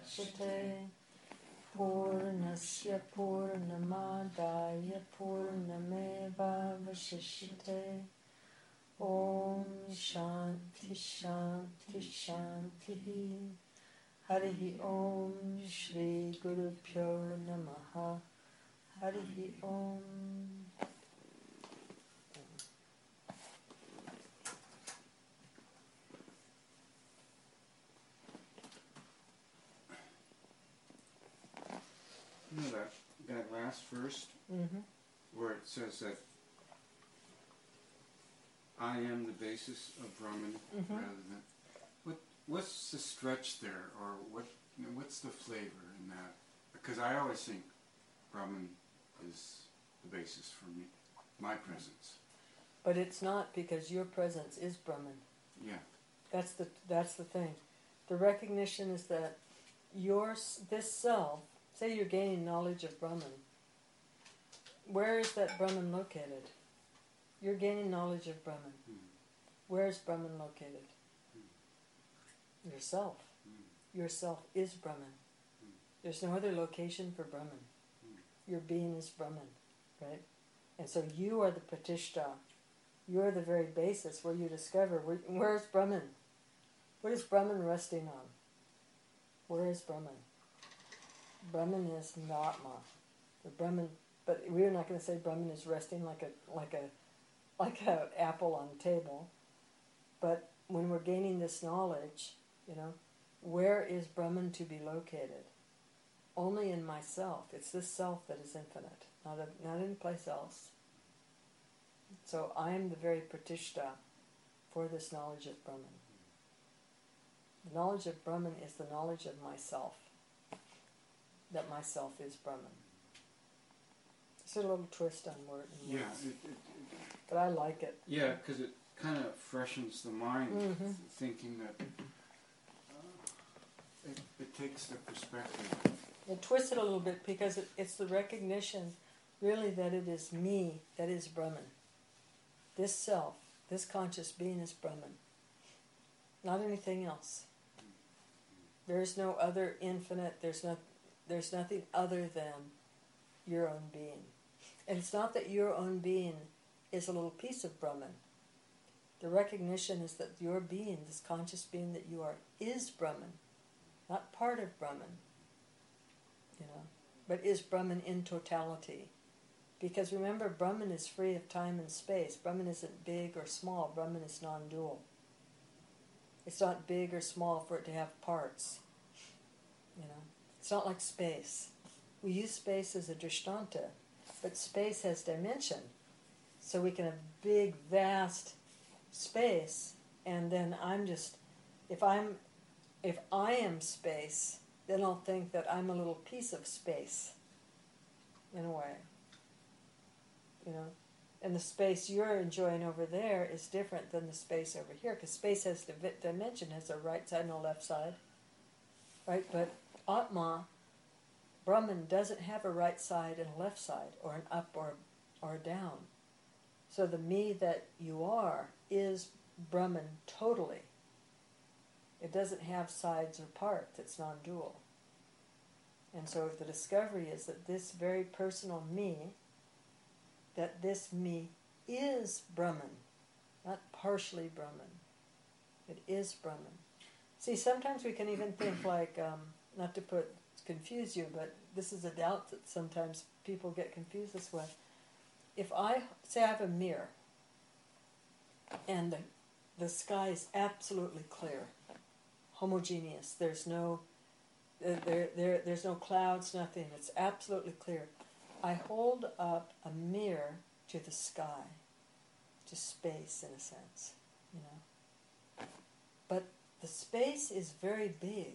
Udashate Purnasya Purnamadaya Purnameva Vashishyate Om Shanti Shanti Shanti Harihi Om Shri Guru Pyo Namaha Harihi Om. You know that, that last verse Mm-hmm. where it says that I am the basis of Brahman, Mm-hmm. rather than what? What's the stretch there, or what? You know, what's the flavor in that? Because I always think Brahman is the basis for me, my presence. But it's not, because your presence is Brahman. Yeah. That's the that's the thing. The recognition is that your this self. Say you're gaining knowledge of Brahman. Where is that Brahman located? You're gaining knowledge of Brahman. Mm. Where is Brahman located? Mm. Yourself. Mm. Yourself is Brahman. Mm. There's no other location for Brahman. Mm. Your being is Brahman, right? And so you are the Pratishta. You are the very basis where you discover, where, where is Brahman? What is Brahman resting on? Where is Brahman? Brahman is Natma. The Brahman, but we're not going to say Brahman is resting like a like a like an apple on the table. But when we're gaining this knowledge, you know, where is Brahman to be located? Only in myself. It's this self that is infinite, not a, not any place else. So I am the very Pratishta for this knowledge of Brahman. The knowledge of Brahman is the knowledge of myself. That myself is Brahman. It's a little twist on word and Yeah. words. It, it, it, But I like it. yeah, because it kind of freshens the mind, Mm-hmm. th- thinking that uh, it, it takes the perspective. It twists it a little bit because it, it's the recognition, really, that it is me that is Brahman. This self, this conscious being is Brahman. Not anything else. There is no other infinite, there's no, there's nothing other than your own being. And it's not that your own being is a little piece of Brahman. The recognition is that your being, this conscious being that you are, is Brahman. Not part of Brahman, you know, but is Brahman in totality. Because remember, Brahman is free of time and space. Brahman isn't big or small. Brahman is non-dual. It's not big or small for it to have parts. You know, it's not like space. We use space as a drishtanta, but space has dimension. So we can have big, vast space, and then I'm just, if I'm, if I am space, then I'll think that I'm a little piece of space, in a way. You know, and the space you're enjoying over there is different than the space over here, because space has the dimension, has a right side and a left side, right? But Atma, Brahman, doesn't have a right side and a left side, or an up or or down. So the me that you are is Brahman totally. It doesn't have sides or parts. It's non-dual. And so the discovery is that this very personal me, that this me is Brahman, not partially Brahman. It is Brahman. See, sometimes we can even think like, um, not to put confuse you, but this is a doubt that sometimes people get confused this way. If I, say I have a mirror, and the, the sky is absolutely clear, homogeneous, there's no, uh, there, there, there's no clouds, nothing, it's absolutely clear. I hold up a mirror to the sky, to space in a sense, you know. But the space is very big,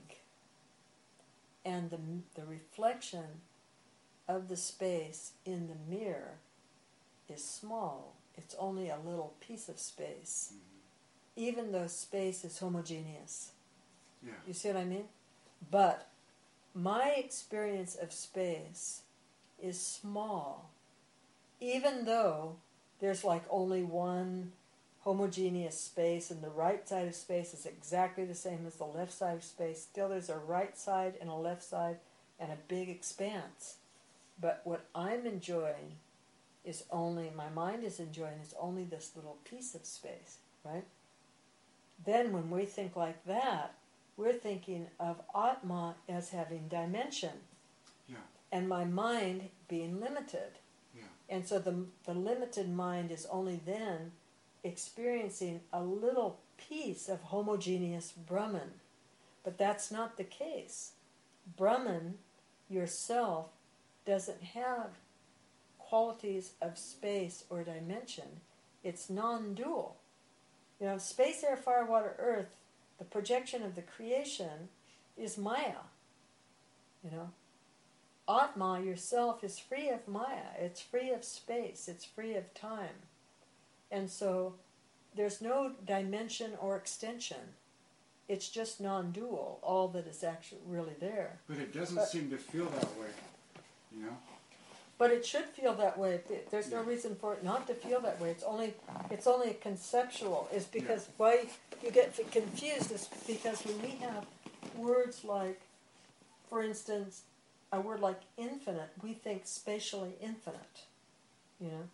and the the reflection of the space in the mirror is small. It's only a little piece of space, mm-hmm. even though space is homogeneous. Yeah. You see what I mean? But my experience of space is small, even though there's like only one homogeneous space, and the right side of space is exactly the same as the left side of space. Still, there's a right side and a left side and a big expanse. But what I'm enjoying is only, my mind is enjoying, is only this little piece of space, right? Then when we think like that, we're thinking of Atma as having dimension. Yeah. And my mind being limited. Yeah. And so the, the limited mind is only then experiencing a little piece of homogeneous Brahman. But that's not the case. Brahman, yourself, doesn't have qualities of space or dimension. It's non-dual. You know, space, air, fire, water, earth, the projection of the creation is Maya. You know, Atma, yourself, is free of Maya. It's free of space. It's free of time. And so there's no dimension or extension. It's just non-dual, all that is actually really there. But it doesn't But- seem to feel that way, you know? But it should feel that way. There's no Yeah. reason for it not to feel that way. It's only it's only conceptual. Is because Yeah. why you get confused is because when we have words like, for instance, a word like infinite, we think spatially infinite. You know.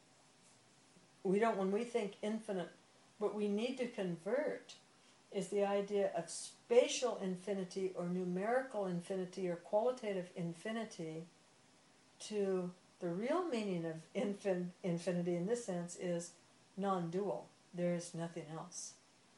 We don't. When we think infinite, what we need to convert is the idea of spatial infinity or numerical infinity or qualitative infinity to the real meaning of infin- infinity in this sense is non-dual. There is nothing else.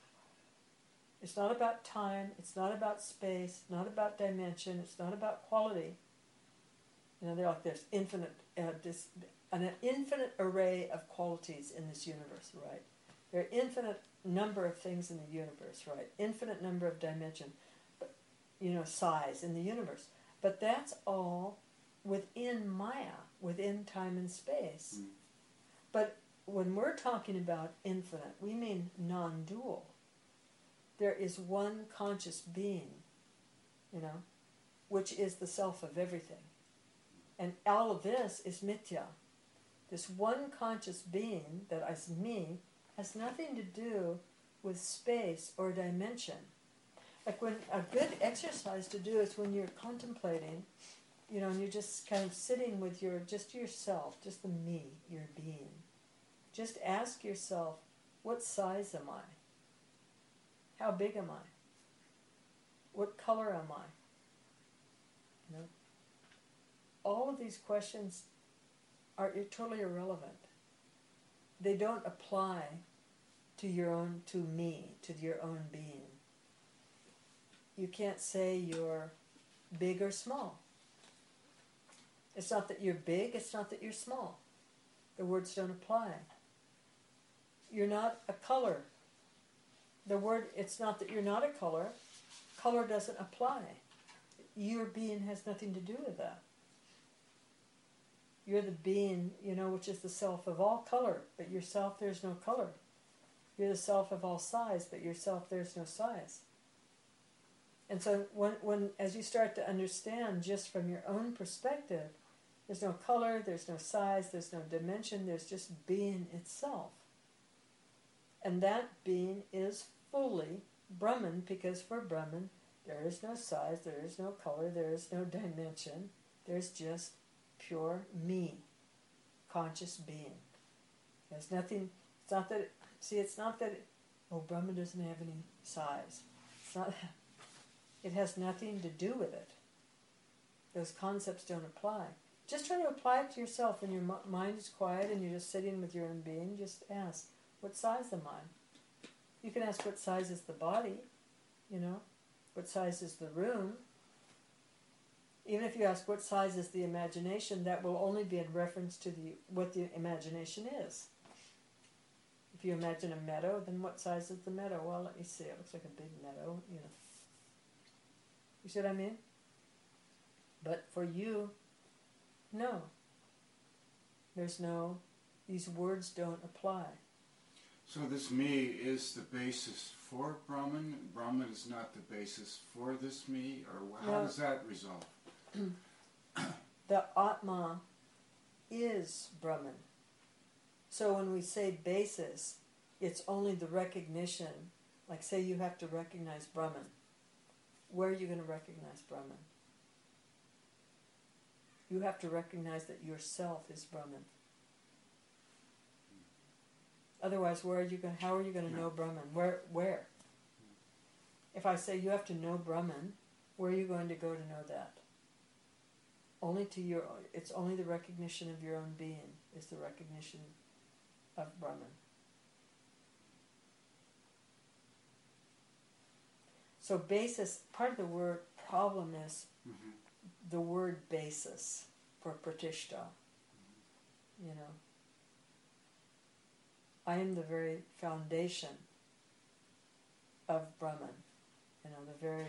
It's not about time, it's not about space, it's not about dimension, it's not about quality. You know, they're like there's infinite, uh, this, an infinite array of qualities in this universe, right? There are infinite number of things in the universe, right? Infinite number of dimension, but, you know, size in the universe. But that's all within Maya, within time and space. Mm. But when we're talking about infinite, we mean non-dual. There is one conscious being, you know, which is the self of everything. And all of this is mithya. This one conscious being that is me has nothing to do with space or dimension. Like when a good exercise to do is when you're contemplating, you know, and you're just kind of sitting with your, just yourself, just the me, your being. Just ask yourself, what size am I? How big am I? What color am I? You know, all of these questions are totally irrelevant. They don't apply to your own, to me, to your own being. You can't say you're big or small. It's not that you're big, it's not that you're small. The words don't apply. You're not a color. The word, it's not that you're not a color. Color doesn't apply. Your being has nothing to do with that. You're the being, you know, which is the self of all color, but yourself there's no color. You're the self of all size, but yourself there's no size. And so when, when as you start to understand just from your own perspective, there's no color, there's no size, there's no dimension, there's just being itself. And that being is fully Brahman, because for Brahman, there is no size, there is no color, there is no dimension, there's just pure me, conscious being. There's nothing, it's not that, see, it's not that, it, oh, Brahman doesn't have any size. It's not, it has nothing to do with it. Those concepts don't apply. Just try to apply it to yourself when your mind is quiet and you're just sitting with your own being. Just ask, what size am I? You can ask what size is the body, you know, what size is the room. Even if you ask what size is the imagination, that will only be in reference to the what the imagination is. If you imagine a meadow, then what size is the meadow? Well, let me see. It looks like a big meadow, you know. You see what I mean? But for you, no. There's no, these words don't apply. So this me is the basis for Brahman. Brahman is not the basis for this me, or how No. does that resolve? The Atma is Brahman. So when we say basis, it's only the recognition. Like, say you have to recognize Brahman. Where are you going to recognize Brahman? You have to recognize that yourself is Brahman. Otherwise, where are you going? How are you going to know Brahman? Where? Where? If I say you have to know Brahman, where are you going to go to know that? Only to your. It's only the recognition of your own being is the recognition of Brahman. So basis. Part of the word problem is Mm-hmm. the word basis for pratishta. You know. I am the very foundation of Brahman. You know, the very...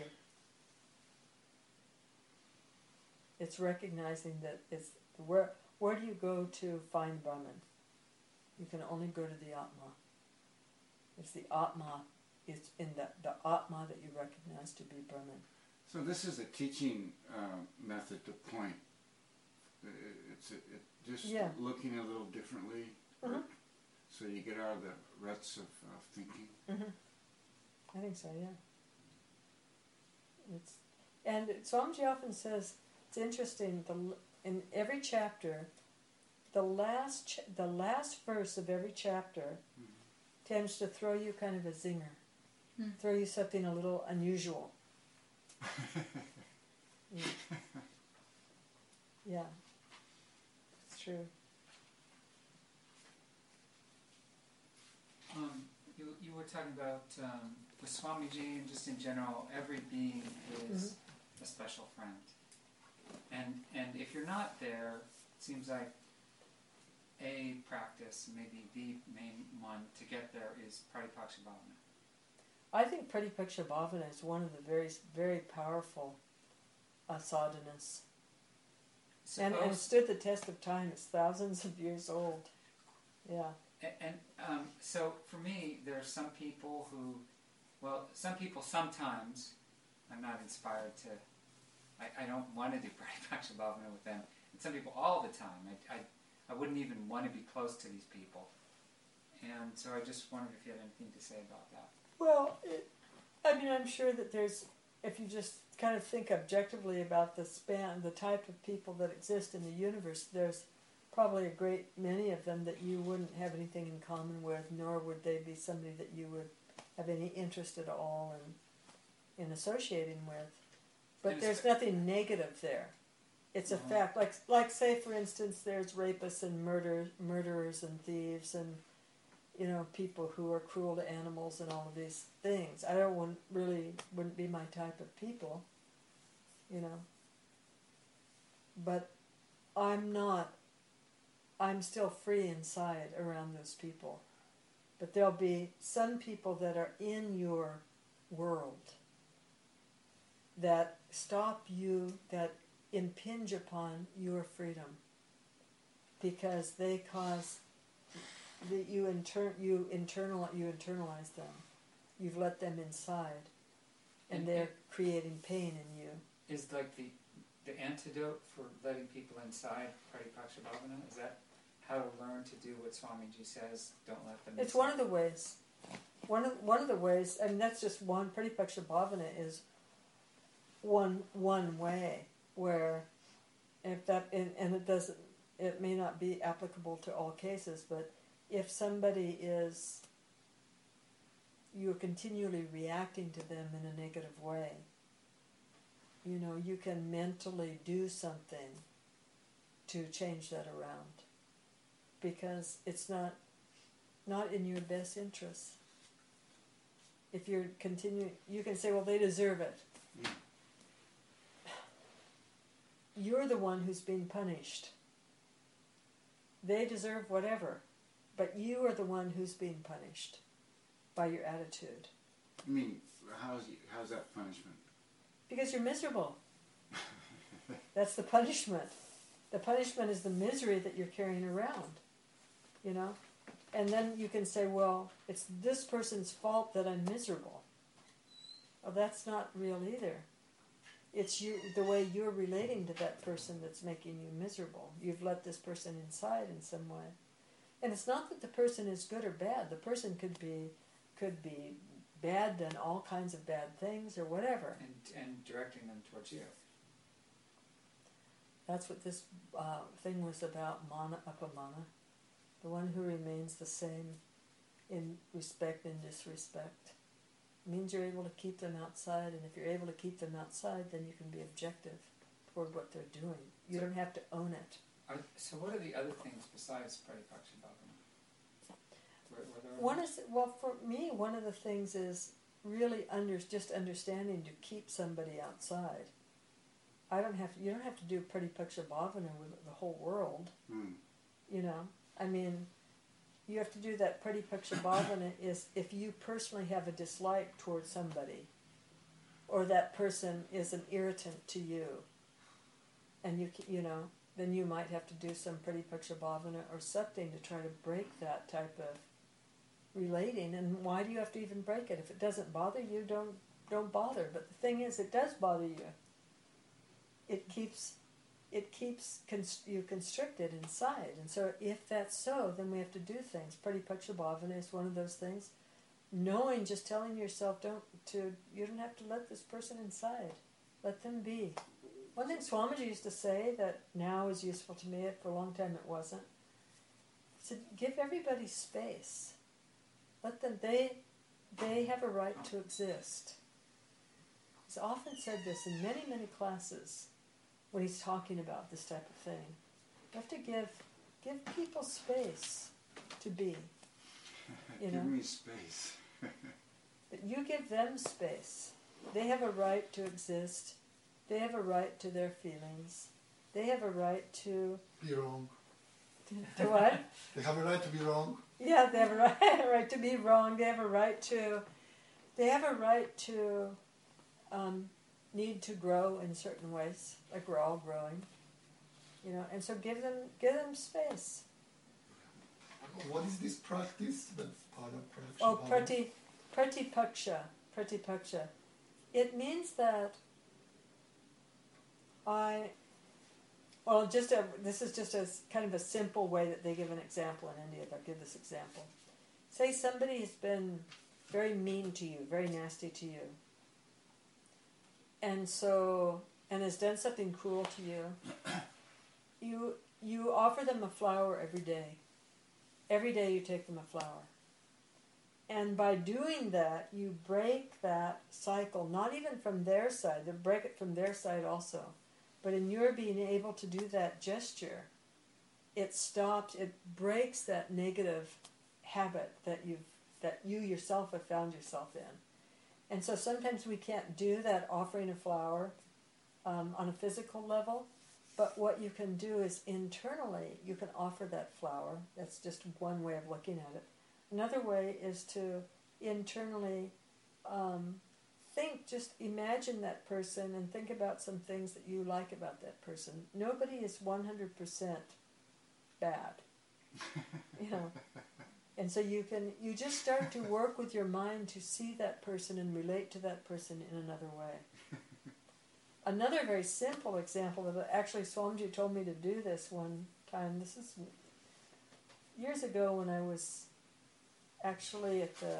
It's recognizing that it's... Where, where do you go to find Brahman? You can only go to the Atma. It's the Atma. It's in the, the Atma that you recognize to be Brahman. So this is a teaching uh, method to point. It's a, it, just Yeah. looking a little differently. Mm-hmm. So you get out of the ruts of uh, thinking. Mm-hmm. I think so, yeah. It's and Swamiji often says it's interesting. The in every chapter, the last ch- the last verse of every chapter Mm-hmm. tends to throw you kind of a zinger, Mm. throw you something a little unusual. Yeah. Yeah, it's true. Um, you, you were talking about um, with Swamiji and just in general, every being is Mm-hmm. a special friend. And and if you're not there, it seems like a practice, maybe the main one to get there is Pratipaksha Bhavana. I think Pratipaksha Bhavana is one of the very, very powerful uh, sadhanas. And, and Suppose- stood the test of time. It's thousands of years old. Yeah. And, and um, so for me, there are some people who, well, some people sometimes, I'm not inspired to, I, I don't want to do Pratipaksha Bhavana with them. And some people all the time. I, I, I wouldn't even want to be close to these people. And so I just wondered if you had anything to say about that. Well, it, I mean, I'm sure that there's, if you just kind of think objectively about the span, the type of people that exist in the universe, there's probably a great many of them that you wouldn't have anything in common with, nor would they be somebody that you would have any interest at all in, in associating with. But And there's it's- nothing negative there. It's a Uh-huh. fact. Like, like say, for instance, there's rapists and murder, murderers and thieves and, you know, people who are cruel to animals and all of these things. I don't want, really wouldn't be my type of people, you know. But I'm not, I'm still free inside around those people. But there'll be some people that are in your world that stop you, that impinge upon your freedom, because they cause that you inter you internal you internalize them. You've let them inside, and And they're it- creating pain in you. Is like the, the antidote for letting people inside Pratipaksha Bhavana? Is that how to learn to do what Swamiji says, don't let them It's inside? one of the ways. One of one of the ways. I mean, that's just one. Pratipaksha Bhavana is one one way where, if that and, and it doesn't, it may not be applicable to all cases, but if somebody is, you're continually reacting to them in a negative way, you know, you can mentally do something to change that around, because it's not not in your best interest. If you're continuing, you can say, well, they deserve it. Yeah. You're the one who's being punished. They deserve whatever, but you are the one who's being punished by your attitude. I mean, how's how's that punishment? Because you're miserable. That's the punishment. The punishment is the misery that you're carrying around, you know? And then you can say, well, it's this person's fault that I'm miserable. Well, that's not real either. It's you, the way you're relating to that person that's making you miserable. You've let this person inside in some way. And it's not that the person is good or bad. The person could be could be bad, done all kinds of bad things or whatever. And, and directing them towards you. That's what this uh, thing was about, mana apamana. The one who remains the same in respect and disrespect. It means you're able to keep them outside, and if you're able to keep them outside, then you can be objective toward what they're doing. You So- don't have to own it. Are, so what are the other things besides Pratipakshibhavana? Were, were there One others? is, well, for me, one of the things is really under, just understanding to keep somebody outside. I don't have to, you don't have to do Pratipakshibhavana with the whole world, Mm. you know. I mean, you have to do that Pratipakshibhavana is if you personally have a dislike towards somebody, or that person is an irritant to you, and you you know, then you might have to do some Pratipakshibhavana or something to try to break that type of relating. And why do you have to even break it? If it doesn't bother you, don't don't bother. But the thing is, it does bother you. It keeps it keeps const- you constricted inside. And so if that's so, then we have to do things. Pratipakshibhavana is one of those things. Knowing, just telling yourself, don't to you don't have to let this person inside. Let them be. One thing Swamiji used to say that now is useful to me, for a long time it wasn't. He said, give everybody space. Let them, they, they have a right to exist. He's often said this in many, many classes when he's talking about this type of thing. You have to give, give people space to be. You know? Give me space. But you give them space. They have a right to exist. They have a right to their feelings. They have a right to... Be wrong. To, to what? They have a right to be wrong. Yeah, they have a right, right to be wrong. They have a right to... They have a right to um, need to grow in certain ways, like we're all growing. You know, and so give them give them space. What is this practice? That's part of practice. Oh, prati, pratipaksha, pratipaksha. It means that I, well, just a, this is just a kind of a simple way that they give an example in India. They'll give this example. Say somebody has been very mean to you, very nasty to you, and so and has done something cruel to you. You you offer them a flower every day. Every day you take them a flower. And by doing that, you break that cycle, not even from their side, they break it from their side also. But in your being able to do that gesture, it stops, it breaks that negative habit that you've that you yourself have found yourself in. And so sometimes we can't do that offering a flower um, on a physical level, but what you can do is internally you can offer that flower. That's just one way of looking at it. Another way is to internally um, think, just imagine that person and think about some things that you like about that person. Nobody is one hundred percent bad, you know. And so you can, you just start to work with your mind to see that person and relate to that person in another way. Another very simple example of it, actually Swamiji told me to do this one time. This is years ago when I was actually at the,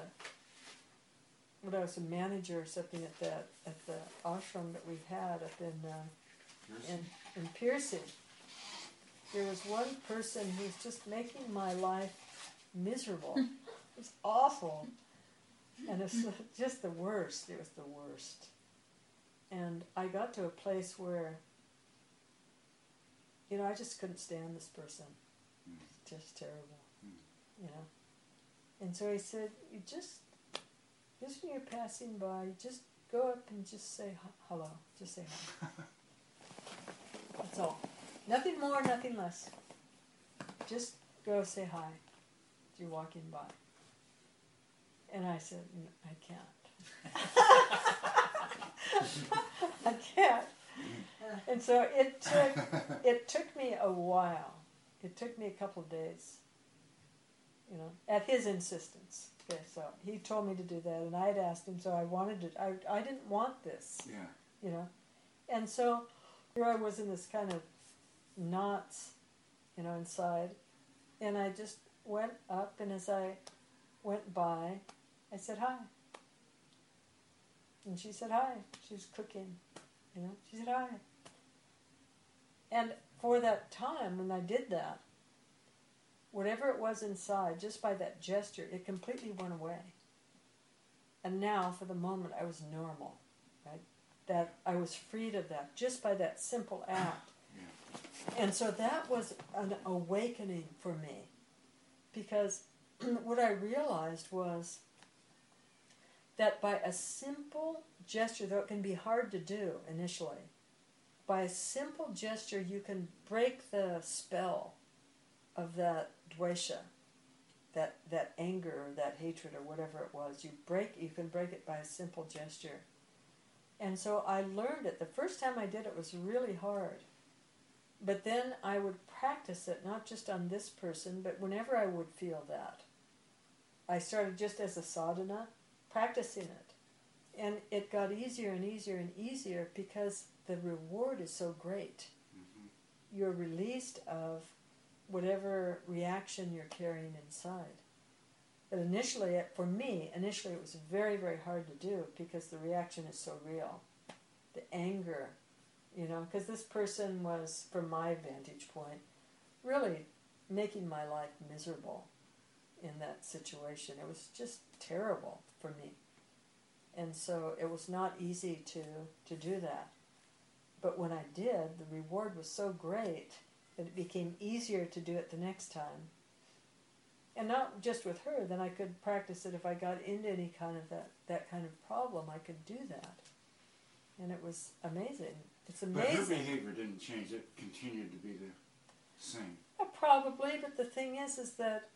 when I was a manager or something at the at the ashram that we had up in uh, in in Piercy. There was one person who was just making my life miserable. It was awful, and it was just the worst. It was the worst. And I got to a place where, you know, I just couldn't stand this person. It's just terrible, you know. And so he said, you just, just when you're passing by, just go up and just say hello. Just say hi. That's all. Nothing more, nothing less. Just go say hi as you're walking by. And I said, I can't. I can't. And so it took, it took me a while. It took me a couple of days. You know, at his insistence. Okay, so he told me to do that, and I had asked him, so I wanted to, I, I didn't want this. Yeah. You know, and so here I was in this kind of knots, you know, inside, and I just, went up, and as I went by, I said hi. And she said hi. She was cooking, you know. She said hi. And for that time when I did that, whatever it was inside, just by that gesture, it completely went away. And now, for the moment, I was normal, right? That I was freed of that, just by that simple act. Yeah. And so that was an awakening for me. Because what I realized was that by a simple gesture, though it can be hard to do initially, by a simple gesture you can break the spell of that dvesha, that that anger or that hatred or whatever it was. You break you can break it by a simple gesture. And so I learned it. The first time I did it was really hard. But then I would practice it, not just on this person, but whenever I would feel that. I started just as a sadhana, practicing it. And it got easier and easier and easier because the reward is so great. Mm-hmm. You're released of whatever reaction you're carrying inside. But initially, for me, initially it was very, very hard to do because the reaction is so real. The anger, you know, because this person was, from my vantage point, really making my life miserable in that situation. It was just terrible for me. And so it was not easy to, to do that. But when I did, the reward was so great that it became easier to do it the next time. And not just with her, then I could practice it if I got into any kind of that, that kind of problem, I could do that. And it was amazing. It's amazing. But her behavior didn't change, it continued to be the same. Uh, probably, but the thing is, is that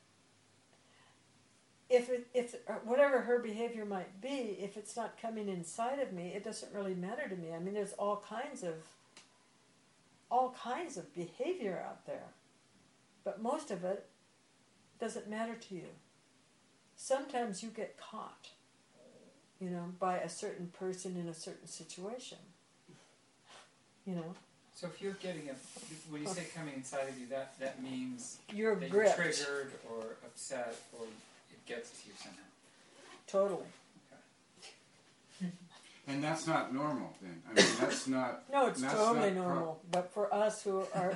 if it, if whatever her behavior might be, if it's not coming inside of me, it doesn't really matter to me. I mean, there's all kinds of all kinds of behavior out there, but most of it doesn't matter to you. Sometimes you get caught, you know, by a certain person in a certain situation, you know. So if you're getting a, when you say coming inside of you, that, that means You're that gripped. you're triggered or upset or it gets to you somehow. Totally. And that's not normal then. I mean, that's not... No, it's that's totally not normal. Pro- but for us who are...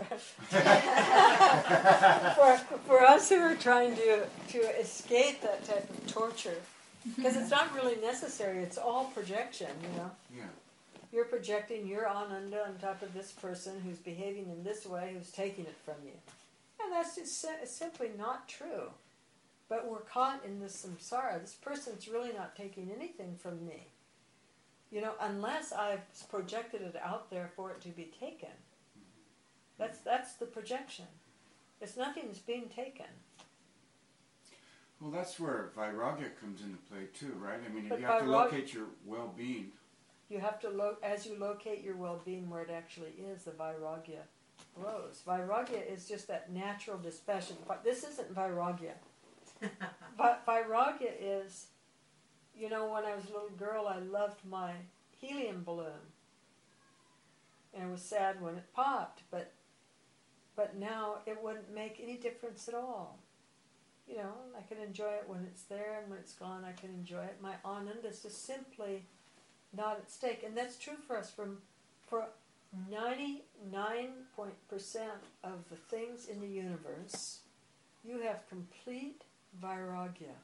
for, for us who are trying to, to escape that type of torture, because it's not really necessary. It's all projection, you know. Yeah. You're projecting your ananda on top of this person who's behaving in this way, who's taking it from you. And that's just si- simply not true. But we're caught in this samsara. This person's really not taking anything from me. You know, unless I've projected it out there for it to be taken. That's that's the projection. It's nothing that's being taken. Well, that's where vairagya comes into play too, right? I mean, But you have to vairag- locate your well-being. You have to, lo- as you locate your well-being where it actually is, the vairagya grows. Vairagya is just that natural dispassion. But this isn't vairagya. But vairagya is, you know, when I was a little girl, I loved my helium balloon. And I was sad when it popped, but but now it wouldn't make any difference at all. You know, I can enjoy it when it's there, and when it's gone, I can enjoy it. My ananda is just simply not at stake. And that's true for us. From for ninety-nine percent of the things in the universe, you have complete vairagya.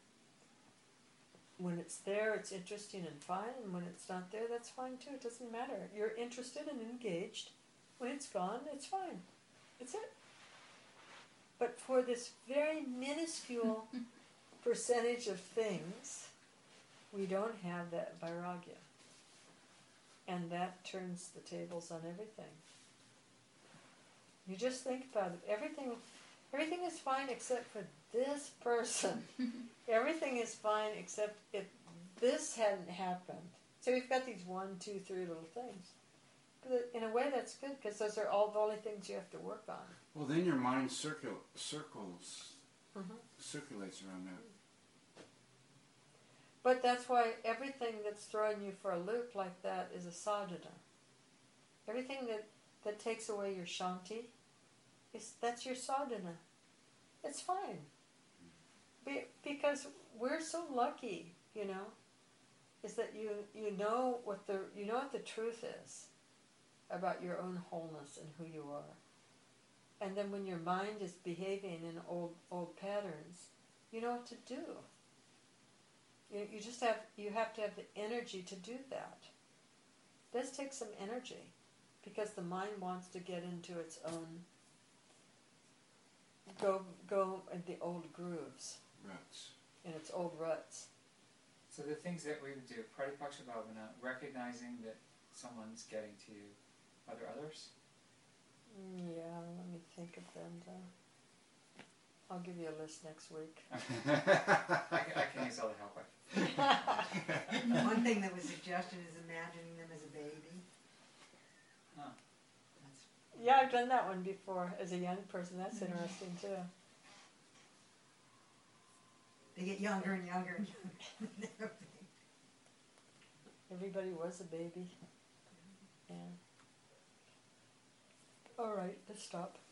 When it's there, it's interesting and fine, and when it's not there, that's fine too. It doesn't matter. You're interested and engaged. When it's gone, it's fine. That's it. But for this very minuscule percentage of things, we don't have that vairagya. And that turns the tables on everything. You just think about it. Everything, everything is fine except for this person. Everything is fine except if this hadn't happened. So we've got these one, two, three little things. But in a way, that's good because those are all the only things you have to work on. Well, then your mind circul- circles, Mm-hmm. circulates around that. But that's why everything that's throwing you for a loop like that is a sadhana. Everything that, that takes away your shanti, is that's your sadhana. It's fine. Be, because we're so lucky, you know, is that you you know what the you know what the truth is about your own wholeness and who you are. And then when your mind is behaving in old old patterns, you know what to do. You you just have you have to have the energy to do that. It does take some energy, because the mind wants to get into its own go go in the old grooves, Ruts. in its old ruts. So the things that we would do, Pratipaksha Bhavana, recognizing that someone's getting to you. Are there others? Mm, Yeah, let me think of them. uh, I'll give you a list next week. I, can- I can use all the help I One thing that was suggested is imagining them as a baby. Huh. That's, Yeah, I've done that one before as a young person. That's interesting too. they get younger and younger and younger. Everybody was a baby. Yeah. All right, let's stop.